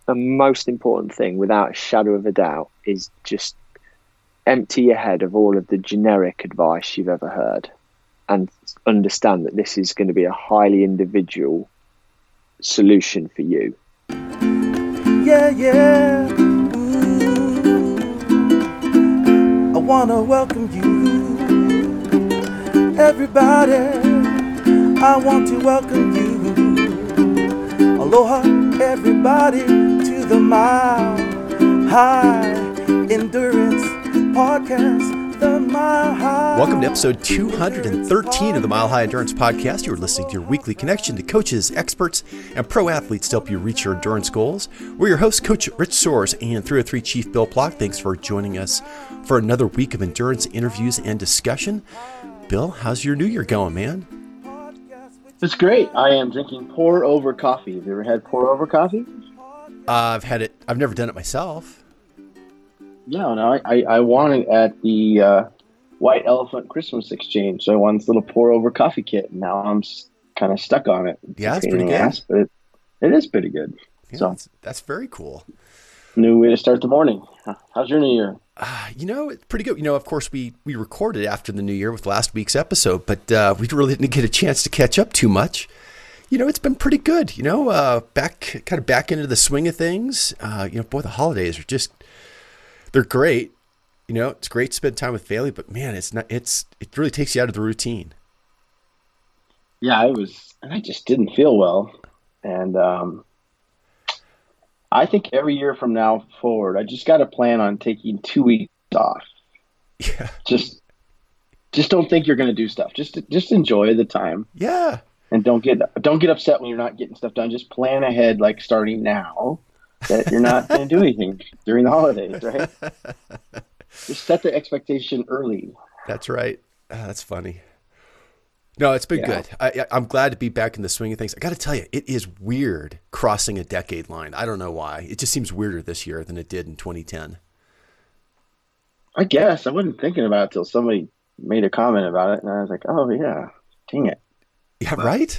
the most important thing, without a shadow of a doubt, is just empty your head of all of the generic advice you've ever heard and understand that this is going to be a highly individual solution for you. Yeah, yeah. Ooh. I want to welcome you, everybody. I want to welcome you. Aloha, everybody, to the Mile High Endurance Podcast, the Mile High. Welcome to episode 213 of the Mile High Endurance Podcast. You're listening to your weekly connection to coaches, experts, and pro athletes to help you reach your endurance goals. We're your hosts, Coach Rich Soares and 303 Chief Bill Plock. Thanks for joining us for another week of endurance interviews and discussion. Bill, how's your new year going, man? It's great. I am drinking pour over coffee. Have you ever had pour over coffee? I've had it. I've never done it myself. No. I won it at the White Elephant Christmas Exchange. So I won this little pour over coffee kit, and now I'm kind of stuck on it. Yeah, it's pretty good. But it is pretty good. Yeah, so that's very cool. New way to start the morning. How's your new year? It's pretty good. Of course, we recorded after the new year with last week's episode, but we really didn't get a chance to catch up too much. It's been pretty good. Back into the swing of things. Boy, the holidays are they're great. It's great to spend time with family, but man, it really takes you out of the routine. Yeah, and I just didn't feel well. And I think every year from now forward, I just got to plan on taking 2 weeks off. Yeah. Just don't think you're going to do stuff. Just enjoy the time. Yeah. And don't get upset when you're not getting stuff done. Just plan ahead, like starting now, that you're not going to do anything during the holidays, right? Just set the expectation early. That's right. That's funny. No, it's been good. I'm glad to be back in the swing of things. I got to tell you, it is weird crossing a decade line. I don't know why. It just seems weirder this year than it did in 2010. I guess I wasn't thinking about it till somebody made a comment about it, and I was like, "Oh yeah, dang it." Yeah, right?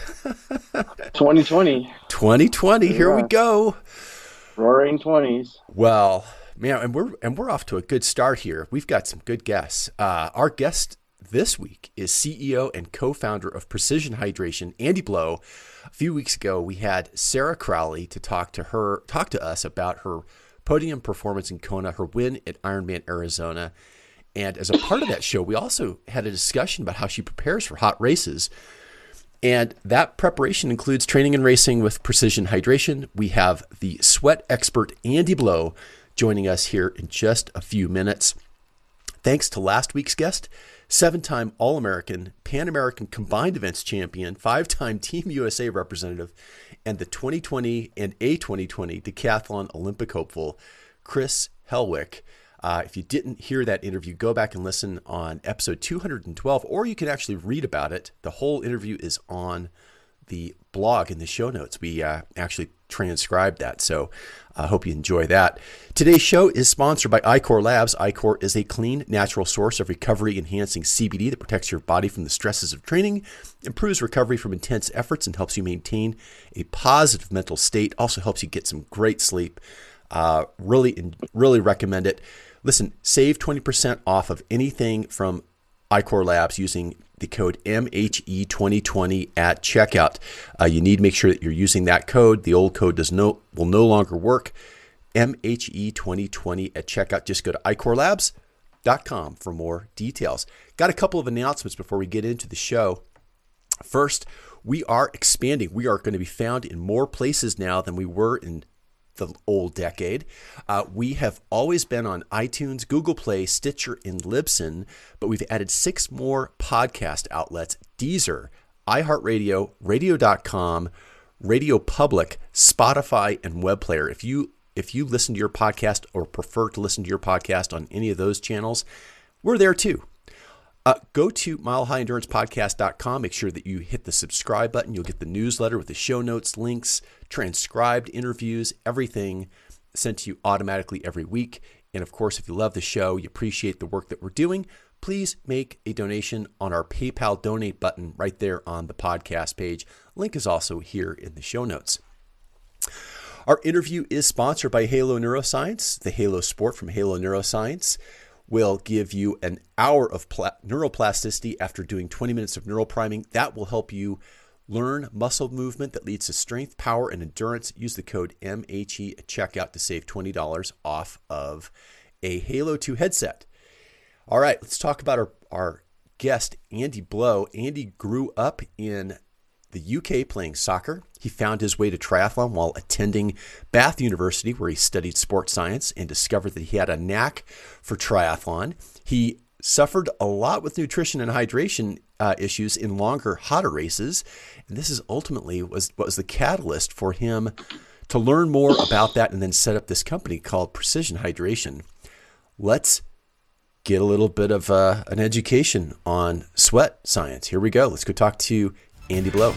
2020. 2020, here we go. Roaring 20s. Well, man, and we're off to a good start here. We've got some good guests. Our guest this week is CEO and co-founder of Precision Hydration, Andy Blow. A few weeks ago, we had Sarah Crowley to talk to us about her podium performance in Kona, her win at Ironman Arizona. And as a part of that show, we also had a discussion about how she prepares for hot races. And that preparation includes training and racing with Precision Hydration. We have the sweat expert, Andy Blow, joining us here in just a few minutes. Thanks to last week's guest, 7-time All-American, Pan-American Combined Events champion, 5-time Team USA representative, and the 2020 and a 2020 Decathlon Olympic hopeful, Chris Helwick. If you didn't hear that interview, go back and listen on episode 212, or you can actually read about it. The whole interview is on the blog in the show notes. We actually transcribed that, so I hope you enjoy that. Today's show is sponsored by iCore Labs. iCore is a clean, natural source of recovery-enhancing CBD that protects your body from the stresses of training, improves recovery from intense efforts, and helps you maintain a positive mental state. Also helps you get some great sleep. Really recommend it. Listen, save 20% off of anything from iCore Labs using the code MHE2020 at checkout. You need to make sure that you're using that code. The old code will no longer work. MHE2020 at checkout. Just go to iCoreLabs.com for more details. Got a couple of announcements before we get into the show. First, we are expanding. We are going to be found in more places now than we were in the old decade. We have always been on iTunes, Google Play, Stitcher, and Libsyn, but we've added 6 more podcast outlets: Deezer, iHeartRadio, Radio.com, Radio Public, Spotify, and Web Player. If you listen to your podcast or prefer to listen to your podcast on any of those channels, we're there too. Go to milehighendurancepodcast.com. Make sure that you hit the subscribe button. You'll get the newsletter with the show notes, links, transcribed interviews, everything sent to you automatically every week. And of course, if you love the show, you appreciate the work that we're doing, please make a donation on our PayPal donate button right there on the podcast page. Link is also here in the show notes. Our interview is sponsored by Halo Neuroscience. The Halo Sport from Halo Neuroscience will give you an hour of neuroplasticity after doing 20 minutes of neural priming. That will help you learn muscle movement that leads to strength, power, and endurance. Use the code MHE at checkout to save $20 off of a Halo 2 headset. All right, let's talk about our guest, Andy Blow. Andy grew up in the UK playing soccer. He found his way to triathlon while attending Bath University, where he studied sports science and discovered that he had a knack for triathlon. He suffered a lot with nutrition and hydration issues in longer, hotter races. And this is ultimately what was the catalyst for him to learn more about that and then set up this company called Precision Hydration. Let's get a little bit of an education on sweat science. Here we go. Let's go talk to Andy Blow.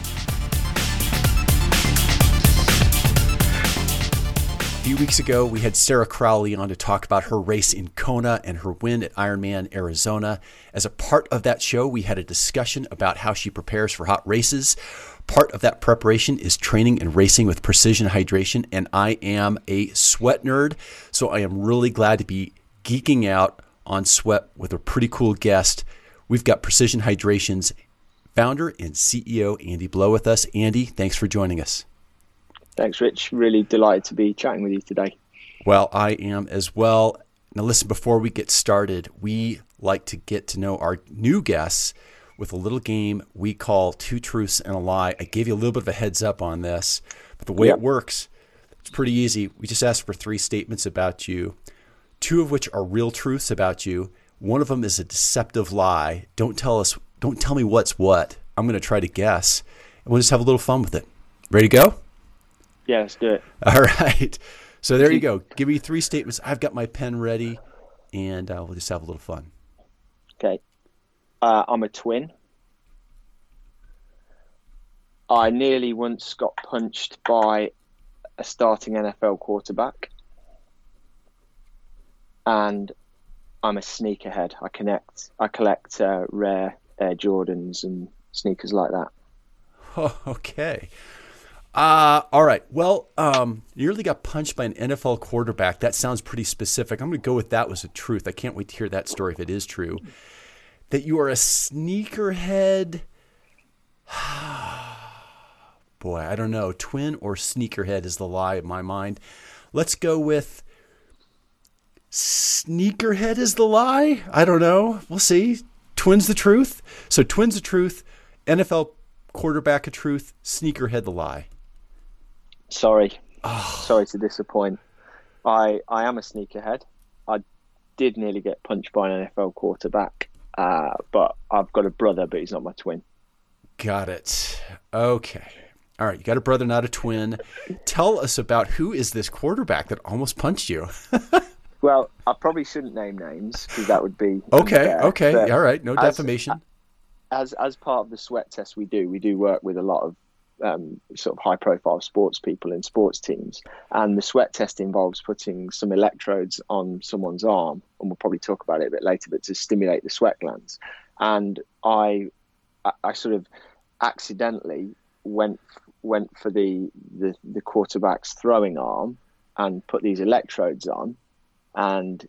A few weeks ago, we had Sarah Crowley on to talk about her race in Kona and her win at Ironman Arizona. As a part of that show, we had a discussion about how she prepares for hot races. Part of that preparation is training and racing with Precision Hydration, and I am a sweat nerd, so I am really glad to be geeking out on sweat with a pretty cool guest. We've got Precision Hydration's founder and CEO, Andy Blow, with us. Andy, thanks for joining us. Thanks, Rich. Really delighted to be chatting with you today. Well, I am as well. Now, listen, before we get started, we like to get to know our new guests with a little game we call Two Truths and a Lie. I gave you a little bit of a heads up on this, but the way it works, it's pretty easy. We just ask for 3 statements about you, 2 of which are real truths about you. One of them is a deceptive lie. Don't tell me what's what. I'm going to try to guess, and we'll just have a little fun with it. Ready to go? Yeah, let's do it. All right. So there you go. Give me 3 statements. I've got my pen ready, and we'll just have a little fun. Okay. I'm a twin. I nearly once got punched by a starting NFL quarterback. And I'm a sneakerhead. I collect rare Air Jordans and sneakers like that. Oh, okay. All right. Well, you nearly got punched by an NFL quarterback. That sounds pretty specific. I'm going to go with that was the truth. I can't wait to hear that story if it is true. That you are a sneakerhead. Boy, I don't know. Twin or sneakerhead is the lie in my mind. Let's go with sneakerhead is the lie. I don't know. We'll see. Twin's the truth. So twin's the truth. NFL quarterback a truth. Sneakerhead the lie. Sorry to disappoint. I am a sneakerhead. I did nearly get punched by an NFL quarterback, but I've got a brother, but he's not my twin. Got it. Okay. All right. You got a brother, not a twin. Tell us about who is this quarterback that almost punched you? Well, I probably shouldn't name names because that would be okay. unfair, Okay. All right. No defamation. As part of the sweat test we do work with a lot of sort of high profile sports people in sports teams, and the sweat test involves putting some electrodes on someone's arm, and we'll probably talk about it a bit later, but to stimulate the sweat glands. And I sort of accidentally went for the quarterback's throwing arm and put these electrodes on, and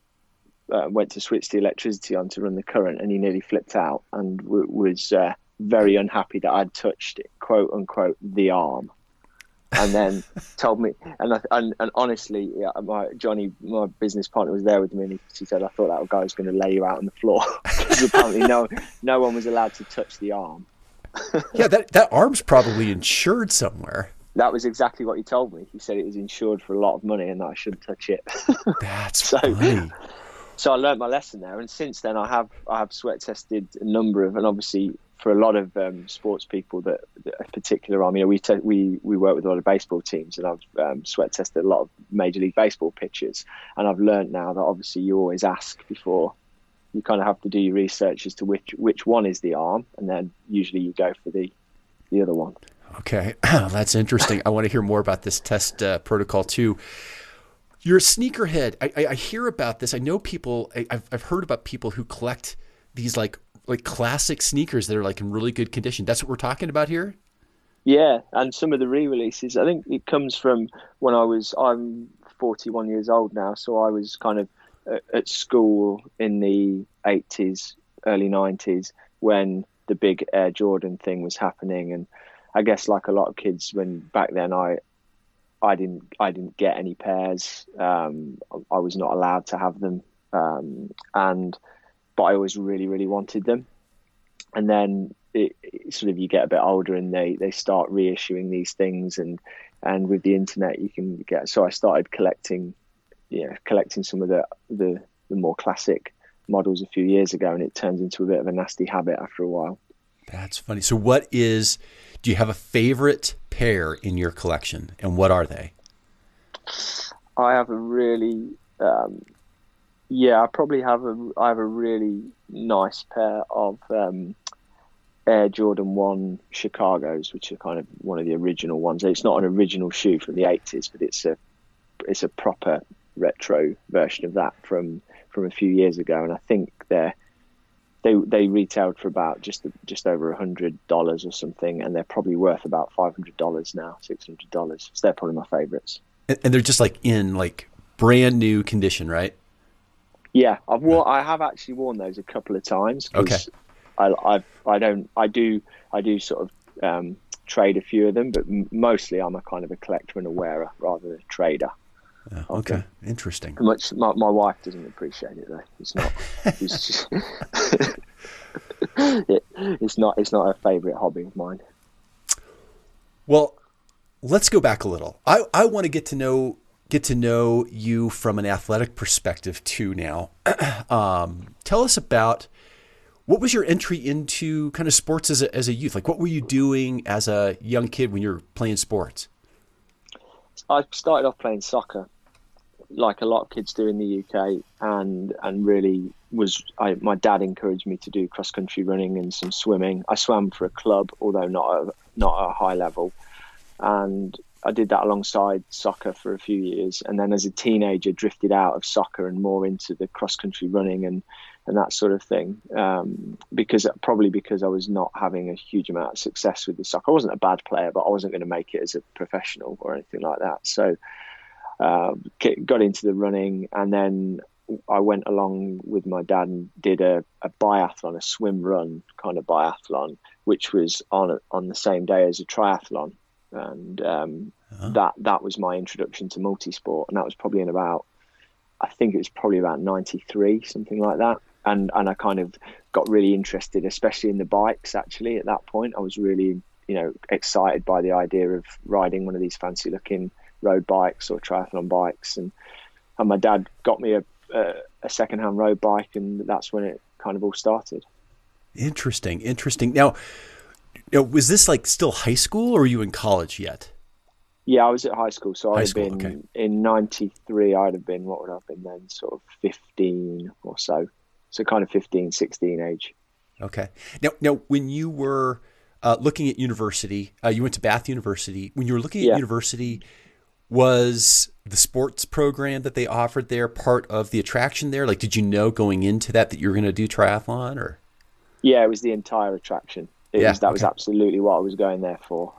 went to switch the electricity on to run the current, and he nearly flipped out and was very unhappy that I'd touched, quote unquote, the arm, and then told me. And honestly, Johnny, my business partner, was there with me, and she said, "I thought that guy was going to lay you out on the floor," because apparently no one was allowed to touch the arm. Yeah, that arm's probably insured somewhere. That was exactly what he told me. He said it was insured for a lot of money and that I shouldn't touch it. That's funny. So I learned my lesson there, and since then I have sweat tested a number of, and obviously for a lot of sports people that a particular arm. You know, we work with a lot of baseball teams, and I've sweat tested a lot of Major League Baseball pitchers, and I've learned now that obviously you always ask before. You kind of have to do your research as to which one is the arm, and then usually you go for the other one. Okay, that's interesting. I want to hear more about this test protocol too. You're a sneakerhead. I hear about this. I know people. I've heard about people who collect these like classic sneakers that are like in really good condition. That's what we're talking about here. Yeah, and some of the re-releases, I think it comes from when I'm 41 years old now, so I was kind of at school in the 80s, early 90s when the big Air Jordan thing was happening. And I guess like a lot of kids when back then I didn't get any pairs. I was not allowed to have them. But I always really, really wanted them. And then sort of you get a bit older and they start reissuing these things, and with the internet you can get. So I started collecting some of the more classic models a few years ago, and it turns into a bit of a nasty habit after a while. That's funny. So do you have a favorite pair in your collection, and what are they? I have a really I have a really nice pair of Air Jordan 1 Chicago's, which are kind of one of the original ones. It's not an original shoe from the 80s, but it's a proper retro version of that from a few years ago, and I think they retailed for about just over $100 or something, and they're probably worth about $500 now, $600. So they're probably my favorites. And they're just like in like brand new condition, right? Yeah, I have actually worn those a couple of times. Okay. I do sort of trade a few of them, but mostly I'm a kind of a collector and a wearer rather than a trader. Okay, interesting. My wife doesn't appreciate it though. It's not. It's not a favourite hobby of mine. Well, let's go back a little. I want to get to know you from an athletic perspective too now. Tell us about what was your entry into kind of sports as a youth? Like what were you doing as a young kid when you were playing sports? I started off playing soccer, like a lot of kids do in the UK, and really my dad encouraged me to do cross country running and some swimming. I swam for a club, although not at a high level, and I did that alongside soccer for a few years. And then as a teenager, drifted out of soccer and more into the cross country running and that sort of thing, because I was not having a huge amount of success with the soccer. I wasn't a bad player, but I wasn't going to make it as a professional or anything like that. So got into the running, and then I went along with my dad and did a biathlon, a swim run kind of biathlon, which was on the same day as a triathlon. And that was my introduction to multisport, and that was probably I think it was probably about 93, something like that. And I kind of got really interested, especially in the bikes. Actually, at that point, I was really excited by the idea of riding one of these fancy looking road bikes or triathlon bikes, and my dad got me a secondhand road bike, and that's when it kind of all started. Interesting. Now, was this like still high school, or were you in college yet? Yeah, I was at high school. So I'd have been in 93. I'd have been, what would I have been then? Sort of 15 or so. So kind of 15, 16 age. Okay. Now when you were looking at university, you went to Bath University. When you were looking at university, was the sports program that they offered there part of the attraction there? Like, did you know going into that you were going to do triathlon, or? Yeah, it was the entire attraction. That was absolutely what I was going there for.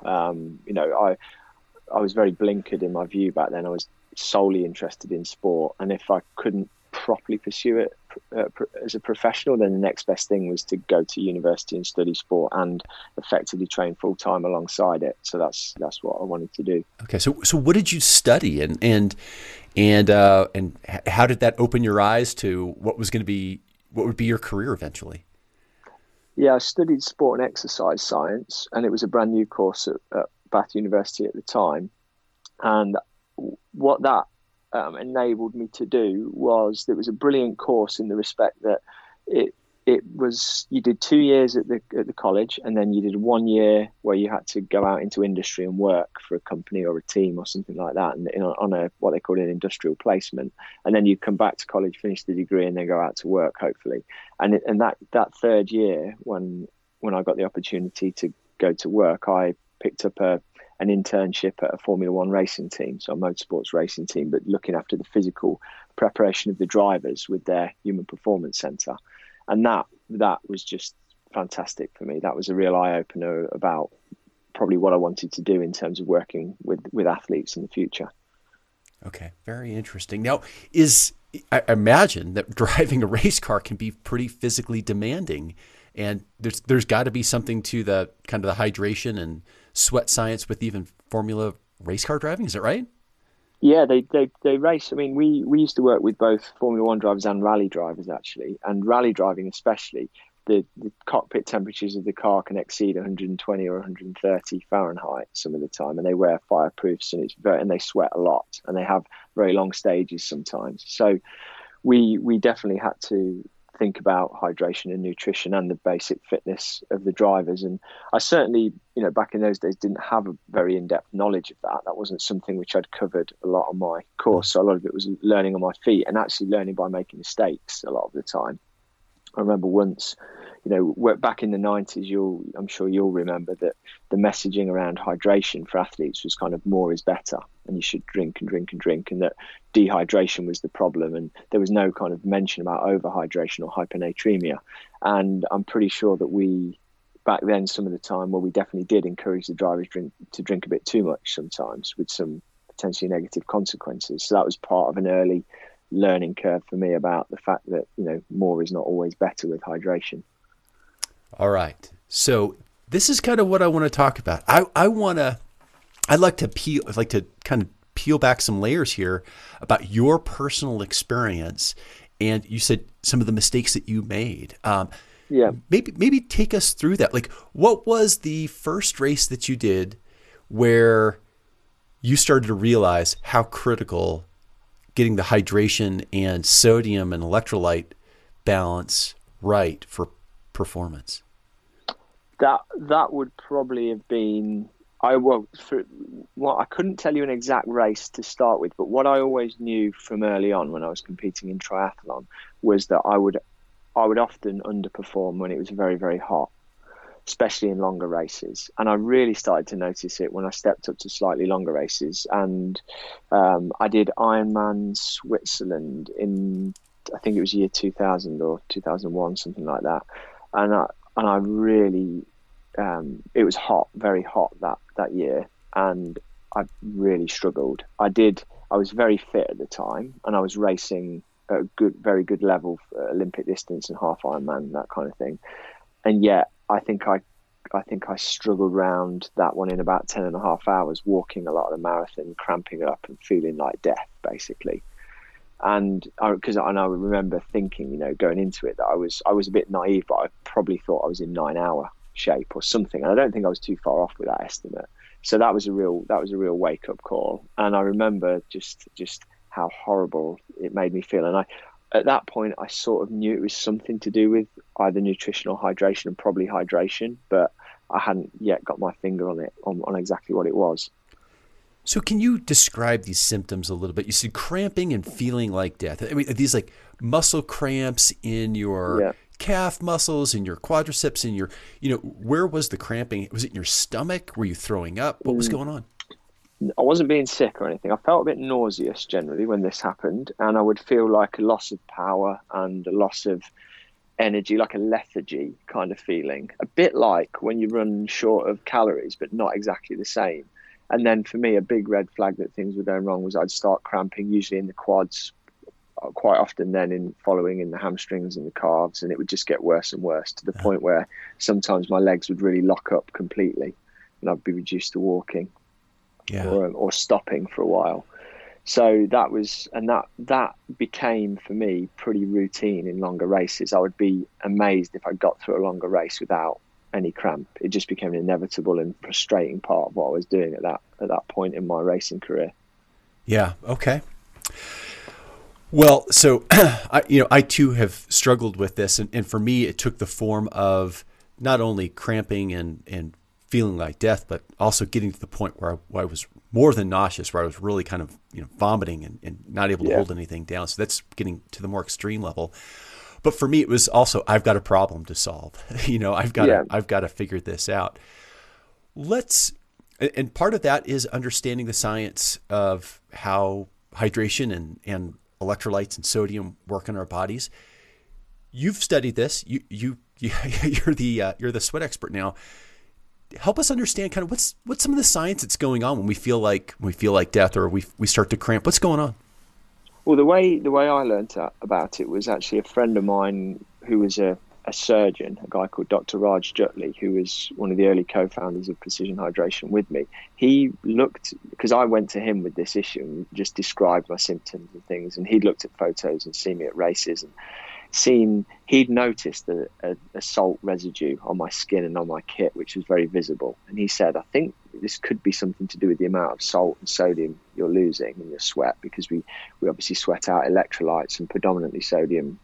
I was very blinkered in my view back then. I was solely interested in sport, and if I couldn't properly pursue it as a professional, then the next best thing was to go to university and study sport and effectively train full time alongside it. So that's what I wanted to do. Okay, so what did you study, and how did that open your eyes to what would be your career eventually? Yeah, I studied sport and exercise science, and it was a brand new course at Bath University at the time. And what that enabled me to do was, it was a brilliant course in the respect that it was, you did 2 years at the college, and then you did 1 year where you had to go out into industry and work for a company or a team or something like that, and on what they call an industrial placement. And then you come back to college, finish the degree, and then go out to work, hopefully. And that third year, when I got the opportunity to go to work, I picked up an internship at a Formula One racing team, so a motorsports racing team, but looking after the physical preparation of the drivers with their human performance center. And that was just fantastic for me. That was a real eye opener about probably what I wanted to do in terms of working with athletes in the future. Okay, very interesting. Now, I imagine that driving a race car can be pretty physically demanding, and there's got to be something to the kind of the hydration and sweat science with even Formula race car driving. Is that right? Yeah, they race. I mean, we used to work with both Formula One drivers and rally drivers, actually, and rally driving especially. The cockpit temperatures of the car can exceed 120 or 130 Fahrenheit some of the time, and they wear fireproofs, and they sweat a lot, and they have very long stages sometimes. So we definitely had to think about hydration and nutrition and the basic fitness of the drivers. And I certainly, back in those days, didn't have a very in-depth knowledge of that. That wasn't something which I'd covered a lot on my course. So a lot of it was learning on my feet and actually learning by making mistakes a lot of the time. I remember once, back in the 90s, I'm sure you'll remember that the messaging around hydration for athletes was kind of more is better, and you should drink and drink and drink, and that dehydration was the problem. And there was no kind of mention about overhydration or hyponatremia. And I'm pretty sure that back then, some of the time, we definitely did encourage the drivers to drink a bit too much sometimes, with some potentially negative consequences. So that was part of an early learning curve for me about the fact that more is not always better with hydration. All right, so this is kind of what I want to talk about. I'd like to kind of peel back some layers here about your personal experience, and you said some of the mistakes that you made. Maybe take us through that. Like, what was the first race that you did where you started to realize how critical getting the hydration and sodium and electrolyte balance right for performance? That would probably have been, I couldn't tell you an exact race to start with, but what I always knew from early on when I was competing in triathlon was that I would often underperform when it was very, very hot, especially in longer races. And I really started to notice it when I stepped up to slightly longer races. And I did Ironman Switzerland in, I think it was year 2000 or 2001, something like that. And I really, it was hot, very hot that year. And I really struggled. I was very fit at the time, and I was racing at a very good level for Olympic distance and half Ironman, that kind of thing. And yet, I think I struggled round that one in about 10 and a half hours, walking a lot of the marathon, cramping up and feeling like death, basically. And I remember thinking, going into it, that I was a bit naive, but I probably thought I was in 9-hour shape or something. And I don't think I was too far off with that estimate. So that was a real wake up call. And I remember just how horrible it made me feel. And at that point, I sort of knew it was something to do with either nutrition or hydration, and probably hydration, but I hadn't yet got my finger on it, on exactly what it was. So can you describe these symptoms a little bit? You said cramping and feeling like death. I mean, are these like muscle cramps in your calf muscles, in your quadriceps, in your, where was the cramping? Was it in your stomach? Were you throwing up? What was going on? I wasn't being sick or anything. I felt a bit nauseous generally when this happened, and I would feel like a loss of power and a loss of energy, like a lethargy kind of feeling, a bit like when you run short of calories, but not exactly the same. And then for me, a big red flag that things were going wrong was I'd start cramping, usually in the quads, quite often then following in the hamstrings and the calves, and it would just get worse and worse to the point where sometimes my legs would really lock up completely and I'd be reduced to walking or stopping for a while. So that became for me pretty routine in longer races. I would be amazed if I got through a longer race without any cramp. It just became an inevitable and frustrating part of what I was doing at that point in my racing career. Yeah. Okay. Well, so I too have struggled with this, and for me, it took the form of not only cramping and feeling like death, but also getting to the point where I was more than nauseous, where I was really kind of vomiting and not able to hold anything down. So that's getting to the more extreme level. But for me, it was also, I've got a problem to solve. I've got to figure this out. And part of that is understanding the science of how hydration and electrolytes and sodium work in our bodies. You've studied this. You're the sweat expert now. help us understand kind of what's some of the science that's going on when we feel like death, or we start to cramp. What's going on? Well, the way I learned about it was actually a friend of mine who was a surgeon, a guy called Dr. Raj Jutli, who was one of the early co-founders of Precision Hydration with me. He looked, because I went to him with this issue and just described my symptoms and things, and he'd looked at photos and seen me at races and he'd noticed a salt residue on my skin and on my kit, which was very visible. And he said, I think this could be something to do with the amount of salt and sodium you're losing in your sweat, because we obviously sweat out electrolytes and predominantly sodium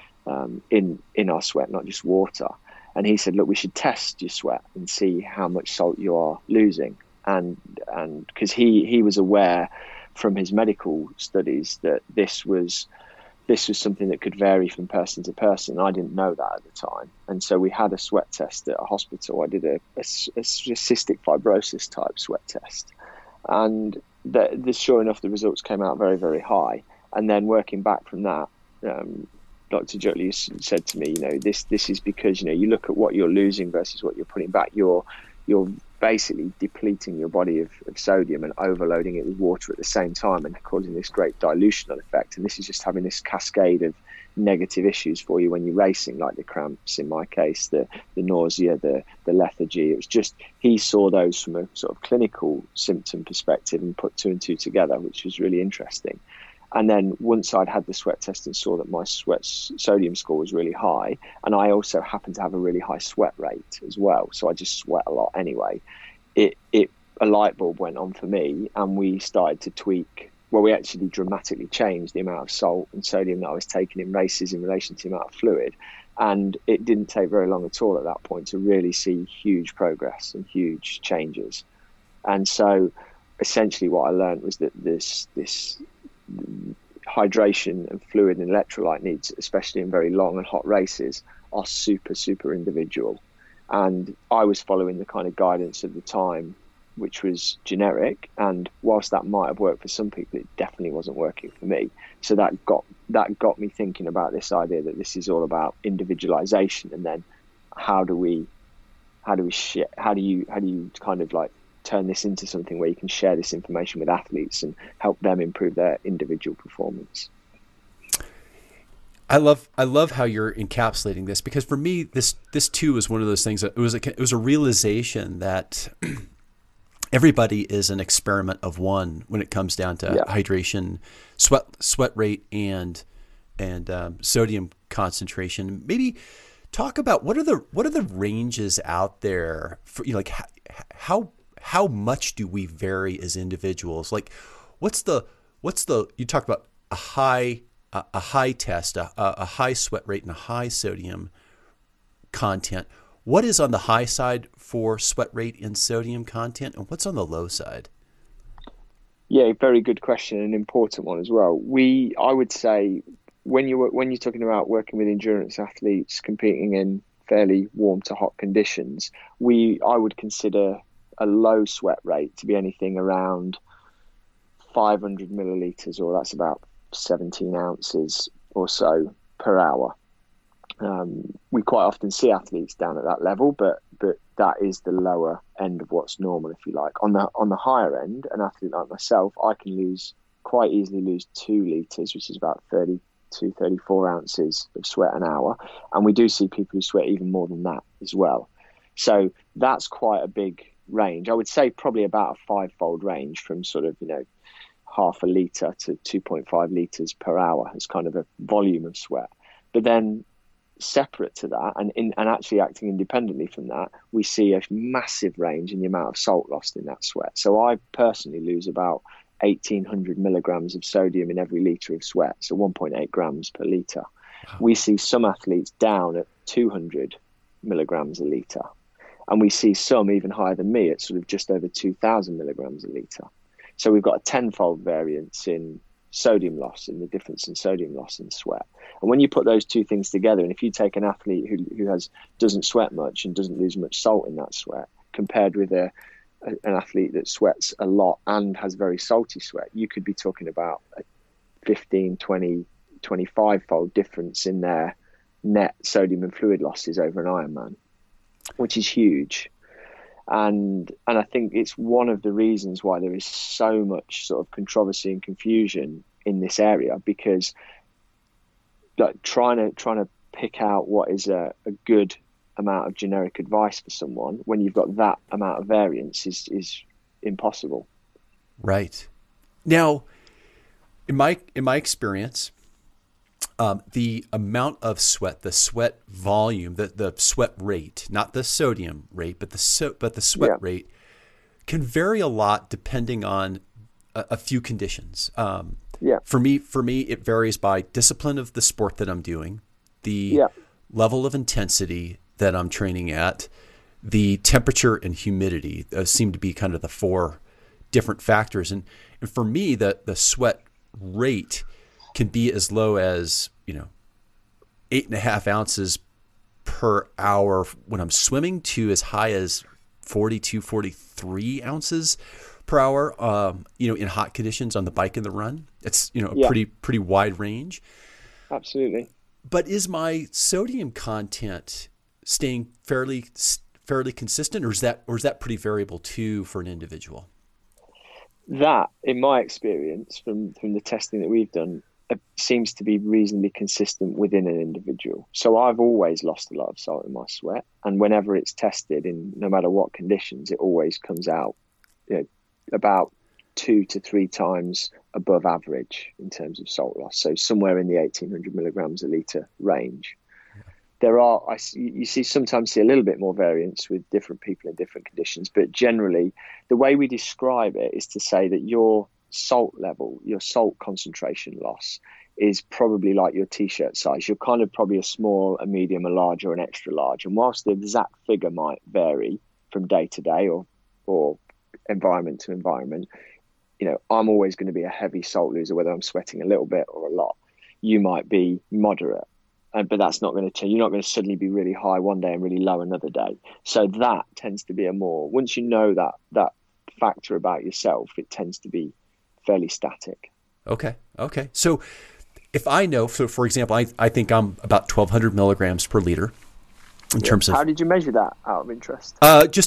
in our sweat, not just water. And he said, look, we should test your sweat and see how much salt you are losing. And because he was aware from his medical studies that this was something that could vary from person to person. I didn't know that at the time. And so we had a sweat test at a hospital. I did a cystic fibrosis type sweat test. And sure enough, the results came out very, very high. And then working back from that, Dr. Jutli said to me, this is because, you look at what you're losing versus what you're putting back. You're basically depleting your body of sodium and overloading it with water at the same time and causing this great dilutional effect. And this is just having this cascade of negative issues for you when you're racing, like the cramps in my case, the nausea, the lethargy. It was just, he saw those from a sort of clinical symptom perspective and put two and two together, which was really interesting. And then once I'd had the sweat test and saw that my sweat sodium score was really high, and I also happened to have a really high sweat rate as well, so I just sweat a lot anyway, a light bulb went on for me, and we started to tweak. Well, we actually dramatically changed the amount of salt and sodium that I was taking in races in relation to the amount of fluid. And it didn't take very long at all at that point to really see huge progress and huge changes. And so essentially what I learned was that this hydration and fluid and electrolyte needs, especially in very long and hot races, are super, super individual. And I was following the kind of guidance of the time, which was generic. And whilst that might have worked for some people, it definitely wasn't working for me. So that got me thinking about this idea that this is all about individualization. And then how do you kind of like turn this into something where you can share this information with athletes and help them improve their individual performance. I love how you're encapsulating this, because for me, this too is one of those things that it was a realization that everybody is an experiment of one when it comes down to hydration, sweat rate, and sodium concentration. Maybe talk about what are the ranges out there for, like how much do we vary as individuals? Like what's the you talk about a high test, a high sweat rate and a high sodium content. What is on the high side for sweat rate and sodium content, and what's on the low side? Yeah, very good question, an important one as well. I would say when you're talking about working with endurance athletes competing in fairly warm to hot conditions, I would consider a low sweat rate to be anything around 500 milliliters, or that's about 17 ounces or so per hour. We quite often see athletes down at that level, but that is the lower end of what's normal, if you like. On the higher end, an athlete like myself, I can quite easily lose 2 liters, which is about 32, 34 ounces of sweat an hour. And we do see people who sweat even more than that as well. So that's quite a big range. I would say probably about a 5-fold range from sort of, half a litre to 2.5 litres per hour as kind of a volume of sweat. But then separate to that and actually acting independently from that, we see a massive range in the amount of salt lost in that sweat. So I personally lose about 1,800 milligrams of sodium in every litre of sweat, so 1.8 grams per litre. Wow. We see some athletes down at 200 milligrams a litre, and we see some even higher than me at sort of just over 2,000 milligrams a litre. So we've got a 10-fold variance in sodium loss, in the difference in sodium loss in sweat. And when you put those two things together, and if you take an athlete who doesn't sweat much and doesn't lose much salt in that sweat, compared with an athlete that sweats a lot and has very salty sweat, you could be talking about a 15, 20, 25-fold difference in their net sodium and fluid losses over an Ironman, which is huge. And I think it's one of the reasons why there is so much sort of controversy and confusion in this area, because like trying to pick out what is a good amount of generic advice for someone when you've got that amount of variance is impossible. Right. Now, in my experience, the amount of sweat, the sweat volume, the sweat rate, not the sodium rate, but the sweat rate can vary a lot depending on a few conditions. For me, it varies by discipline of the sport that I'm doing, the level of intensity that I'm training at, the temperature and humidity seem to be kind of the four different factors. And for me, the sweat rate can be as low as, 8.5 ounces per hour when I'm swimming to as high as 42, 43 ounces per hour, in hot conditions on the bike and the run. It's, a pretty wide range. Absolutely. But is my sodium content staying fairly consistent, or is that pretty variable too for an individual? That, in my experience from the testing that we've done, seems to be reasonably consistent within an individual. So I've always lost a lot of salt in my sweat, and whenever it's tested in no matter what conditions, it always comes out about 2 to 3 times above average in terms of salt loss. So somewhere in the 1800 milligrams a litre range. You sometimes see a little bit more variance with different people in different conditions, but generally the way we describe it is to say that your salt level, your salt concentration loss is probably like your t-shirt size. You're kind of probably a small, a medium, a large, or an extra large. And whilst the exact figure might vary from day to day or environment to environment, I'm always going to be a heavy salt loser, whether I'm sweating a little bit or a lot. You might be moderate. But that's not going to change. You're not going to suddenly be really high one day and really low another day. So that tends to be once you know that factor about yourself, it tends to be fairly static. Okay. So if I know, for example, I think I'm about 1,200 milligrams per liter in terms of. How did you measure that out of interest?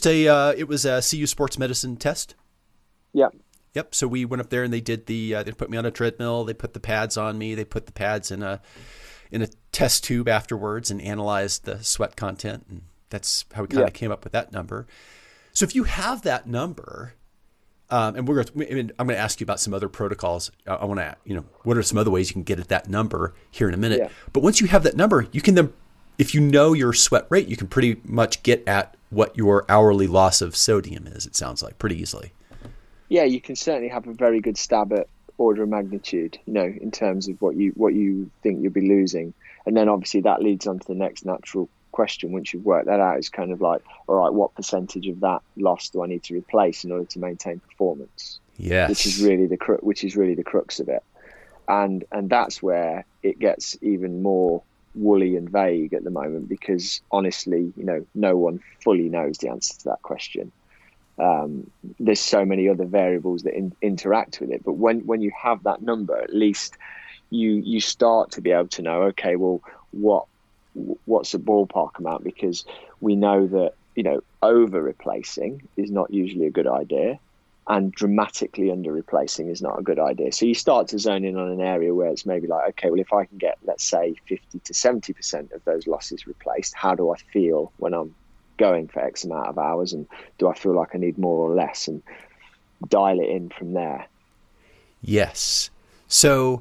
It was a CU Sports Medicine test. Yeah. Yep. So we went up there and they did they put me on a treadmill. They put the pads on me. They put the pads in a test tube afterwards and analyzed the sweat content. And that's how we kind of came up with that number. So if you have that number, and I'm going to ask you about some other protocols. I want to, what are some other ways you can get at that number here in a minute. Yeah. But once you have that number, you can then, if you know your sweat rate, you can pretty much get at what your hourly loss of sodium is, it sounds like, pretty easily. Yeah, you can certainly have a very good stab at order of magnitude, in terms of what you think you'll be losing. And then obviously that leads on to the next natural question. Once you've worked that out, is kind of like, all right, what percentage of that loss do I need to replace in order to maintain performance? Yes. Which is really the crux of it. And that's where it gets even more woolly and vague at the moment, because honestly, no one fully knows the answer to that question. There's so many other variables that interact with it, but when you have that number, at least you start to be able to know, okay, well, what's a ballpark amount, because we know that over replacing is not usually a good idea, and dramatically under replacing is not a good idea. So you start to zone in on an area where it's maybe like, okay, well, if I can get, let's say, 50 to 70% of those losses replaced, how do I feel when I'm going for X amount of hours, and do I feel like I need more or less, and dial it in from there. Yes. So,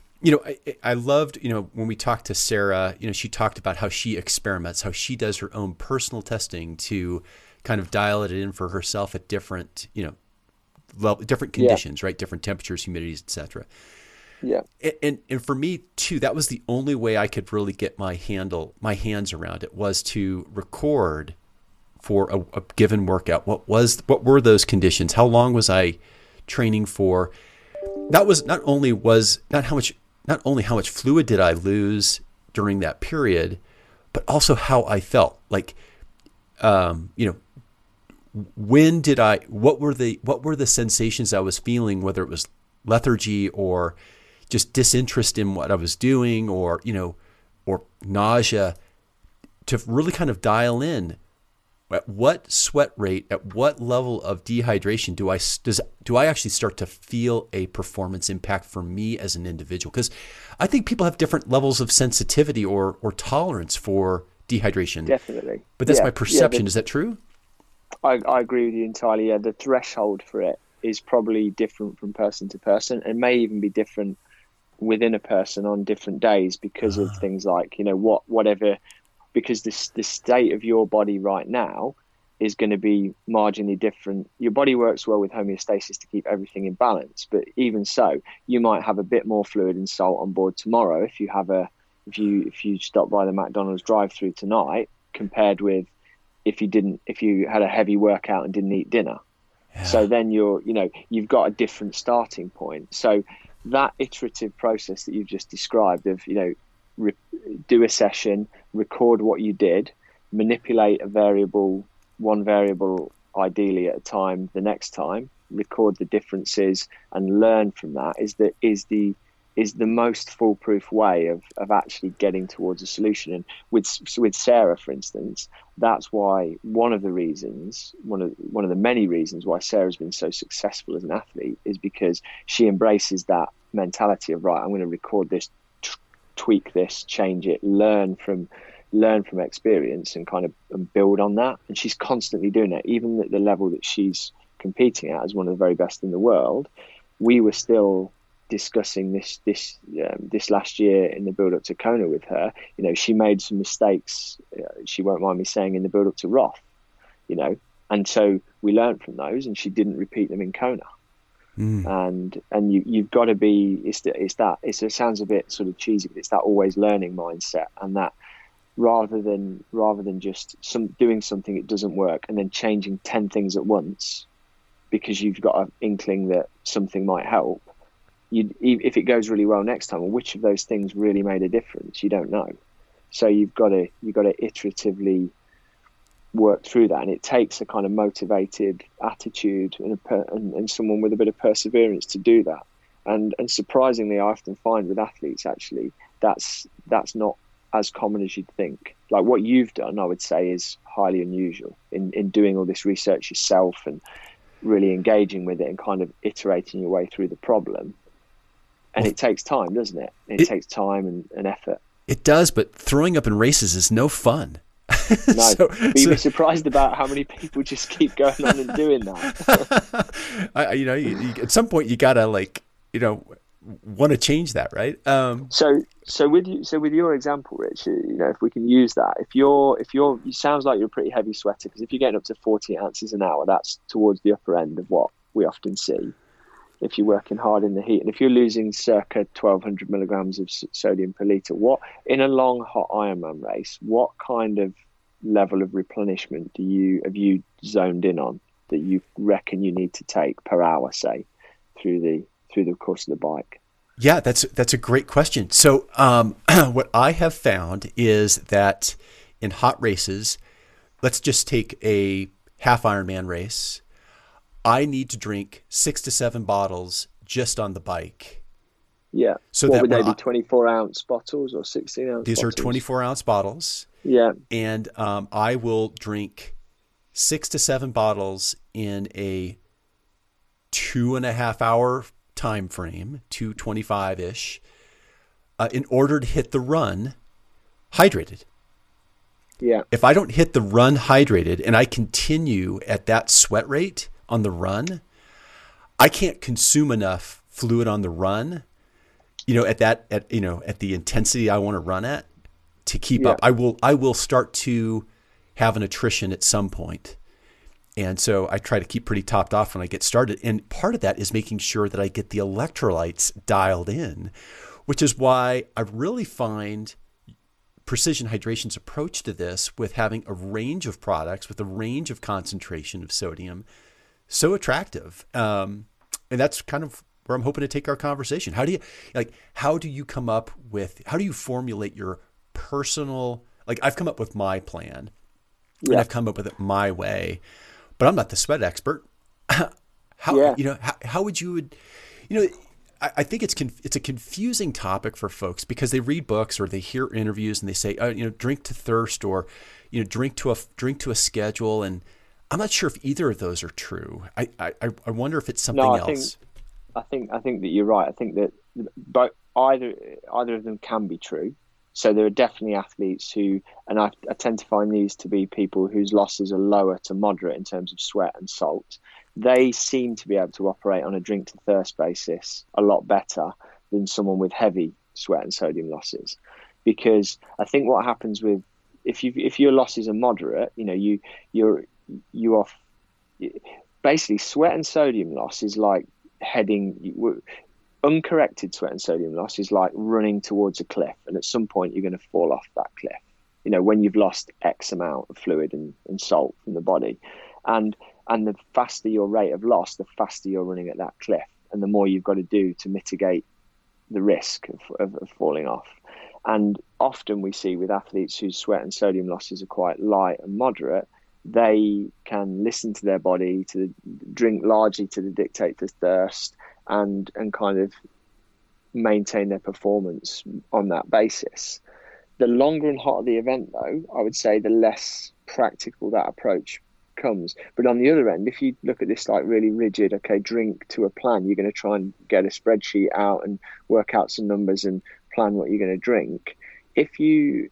I loved, when we talked to Sarah, she talked about how she experiments, how she does her own personal testing to kind of dial it in for herself at different, different conditions, right? Different temperatures, humidities, etc. Yeah. And for me too, that was the only way I could really get my hands around it, was to record for a given workout. What were those conditions? How long was I training for? That was not only how much fluid did I lose during that period, but also how I felt. Like, what were the sensations I was feeling, whether it was lethargy or just disinterest in what I was doing, or nausea, to really kind of dial in, At what sweat rate, at what level of dehydration do I actually start to feel a performance impact for me as an individual? Because I think people have different levels of sensitivity or tolerance for dehydration. Definitely. But that's my perception. Is that true? I agree with you entirely. Yeah, the threshold for it is probably different from person to person, and may even be different within a person on different days because of things like, whatever, because the state of your body right now is going to be marginally different. Your body works well with homeostasis to keep everything in balance, but even so, you might have a bit more fluid and salt on board tomorrow if you stop by the McDonald's drive-through tonight, compared with if you had a heavy workout and didn't eat dinner. Yeah. So then you've got a different starting point. So that iterative process that you've just described of, do a session, record what you did, manipulate one variable ideally at a time, the next time, record the differences and learn from that is the most foolproof way of actually getting towards a solution. And with Sarah, for instance, that's why one of the many reasons why Sarah's been so successful as an athlete is because she embraces that mentality of, right, I'm going to record this, tweak this, change it, learn from experience and kind of build on that. And she's constantly doing it, even at the level that she's competing at as one of the very best in the world. We were still discussing this last year in the build up to Kona with her. She made some mistakes, she won't mind me saying, in the build up to Roth, and so we learned from those, and she didn't repeat them in Kona. And you've got to be, it sounds a bit sort of cheesy, but it's that always learning mindset, and that rather than just doing something that doesn't work and then changing 10 things at once because you've got an inkling that something might help, if it goes really well next time, well, which of those things really made a difference? You don't know. So you've got to iteratively work through that, and it takes a kind of motivated attitude and someone with a bit of perseverance to do that. And surprisingly, I often find with athletes, actually, that's not as common as you'd think. Like what you've done, I would say, is highly unusual in doing all this research yourself and really engaging with it and kind of iterating your way through the problem. And it takes time, doesn't it? It takes time and effort. It does, but throwing up in races is no fun. No, but you'd be surprised about how many people just keep going on and doing that. At some point you gotta want to change that, right? So with your example, Rich, if we can use that, if you're, it sounds like you're a pretty heavy sweater, because if you're getting up to 40 ounces an hour, that's towards the upper end of what we often see if you're working hard in the heat. And if you're losing circa 1200 milligrams of sodium per litre, in a long hot Ironman race, what kind of level of replenishment have you zoned in on that you reckon you need to take per hour, say, through the course of the bike? Yeah, that's a great question. So what I have found is that in hot races, let's just take a half Ironman race, I need to drink 6 to 7 bottles just on the bike. Yeah. So what would they be, 24-ounce bottles or 16-ounce These bottles? are 24-ounce bottles. Yeah. And I will drink 6 to 7 bottles in a 2.5 hour time frame, 2:25-ish, in order to hit the run hydrated. Yeah. If I don't hit the run hydrated and I continue at that sweat rate on the run, I can't consume enough fluid on the run, at the intensity I want to run at to keep up. I will start to have an attrition at some point. And so I try to keep pretty topped off when I get started. And part of that is making sure that I get the electrolytes dialed in, which is why I really find Precision Hydration's approach to this, with having a range of products with a range of concentration of sodium, so attractive. And that's kind of where I'm hoping to take our conversation. How do you formulate your personal, I've come up with my plan, and I've come up with it my way, but I'm not the sweat expert. How would you I think it's a confusing topic for folks because they read books or they hear interviews and they say, drink to thirst, or, drink to a schedule, and I'm not sure if either of those are true. I wonder if it's something else. I think that you're right. I think that either of them can be true. So there are definitely athletes who, and I tend to find these to be people whose losses are lower to moderate in terms of sweat and salt. They seem to be able to operate on a drink to thirst basis a lot better than someone with heavy sweat and sodium losses, because I think what happens with if your losses are moderate, you are basically sweat and sodium loss is like uncorrected sweat and sodium loss is like running towards a cliff, and at some point you're going to fall off that cliff, when you've lost X amount of fluid and salt from the body, and the faster your rate of loss, the faster you're running at that cliff, and the more you've got to do to mitigate the risk of falling off. And often we see with athletes whose sweat and sodium losses are quite light and moderate, they can listen to their body, to drink largely to the dictate to thirst, and kind of maintain their performance on that basis. The longer and hotter the event, though, I would say the less practical that approach comes. But on the other end, if you look at this like really rigid, okay, drink to a plan, you're going to try and get a spreadsheet out and work out some numbers and plan what you're going to drink. If you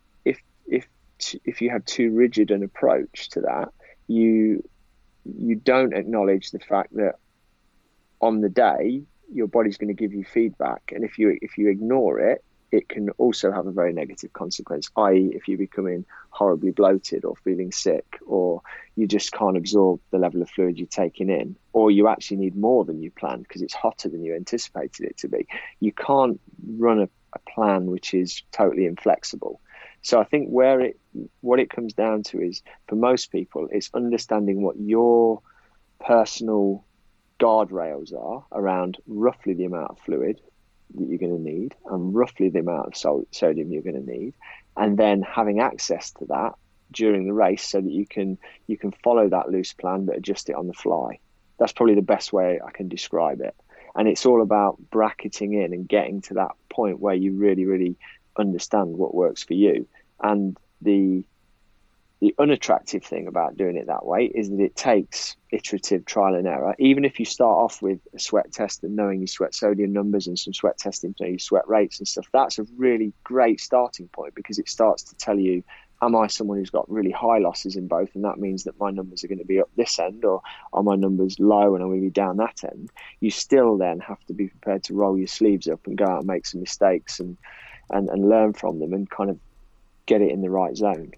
have too rigid an approach to that, you don't acknowledge the fact that on the day your body's going to give you feedback, and if you ignore it, it can also have a very negative consequence, i.e. if you're becoming horribly bloated or feeling sick, or you just can't absorb the level of fluid you're taking in, or you actually need more than you planned because it's hotter than you anticipated it to be. You can't run a plan which is totally inflexible. So I think what it comes down to is, for most people, it's understanding what your personal guardrails are around roughly the amount of fluid that you're going to need and roughly the amount of sodium you're going to need, and then having access to that during the race so that you can follow that loose plan but adjust it on the fly. That's probably the best way I can describe it. And it's all about bracketing in and getting to that point where you really, really understand what works for you. And the unattractive thing about doing it that way is that it takes iterative trial and error. Even if you start off with a sweat test and knowing your sweat sodium numbers and some sweat testing to know your sweat rates and stuff, that's a really great starting point, because it starts to tell you, am I someone who's got really high losses in both, and that means that my numbers are going to be up this end, or are my numbers low and I'm going to be down that end? You still then have to be prepared to roll your sleeves up and go out and make some mistakes and learn from them and kind of get it in the right zone.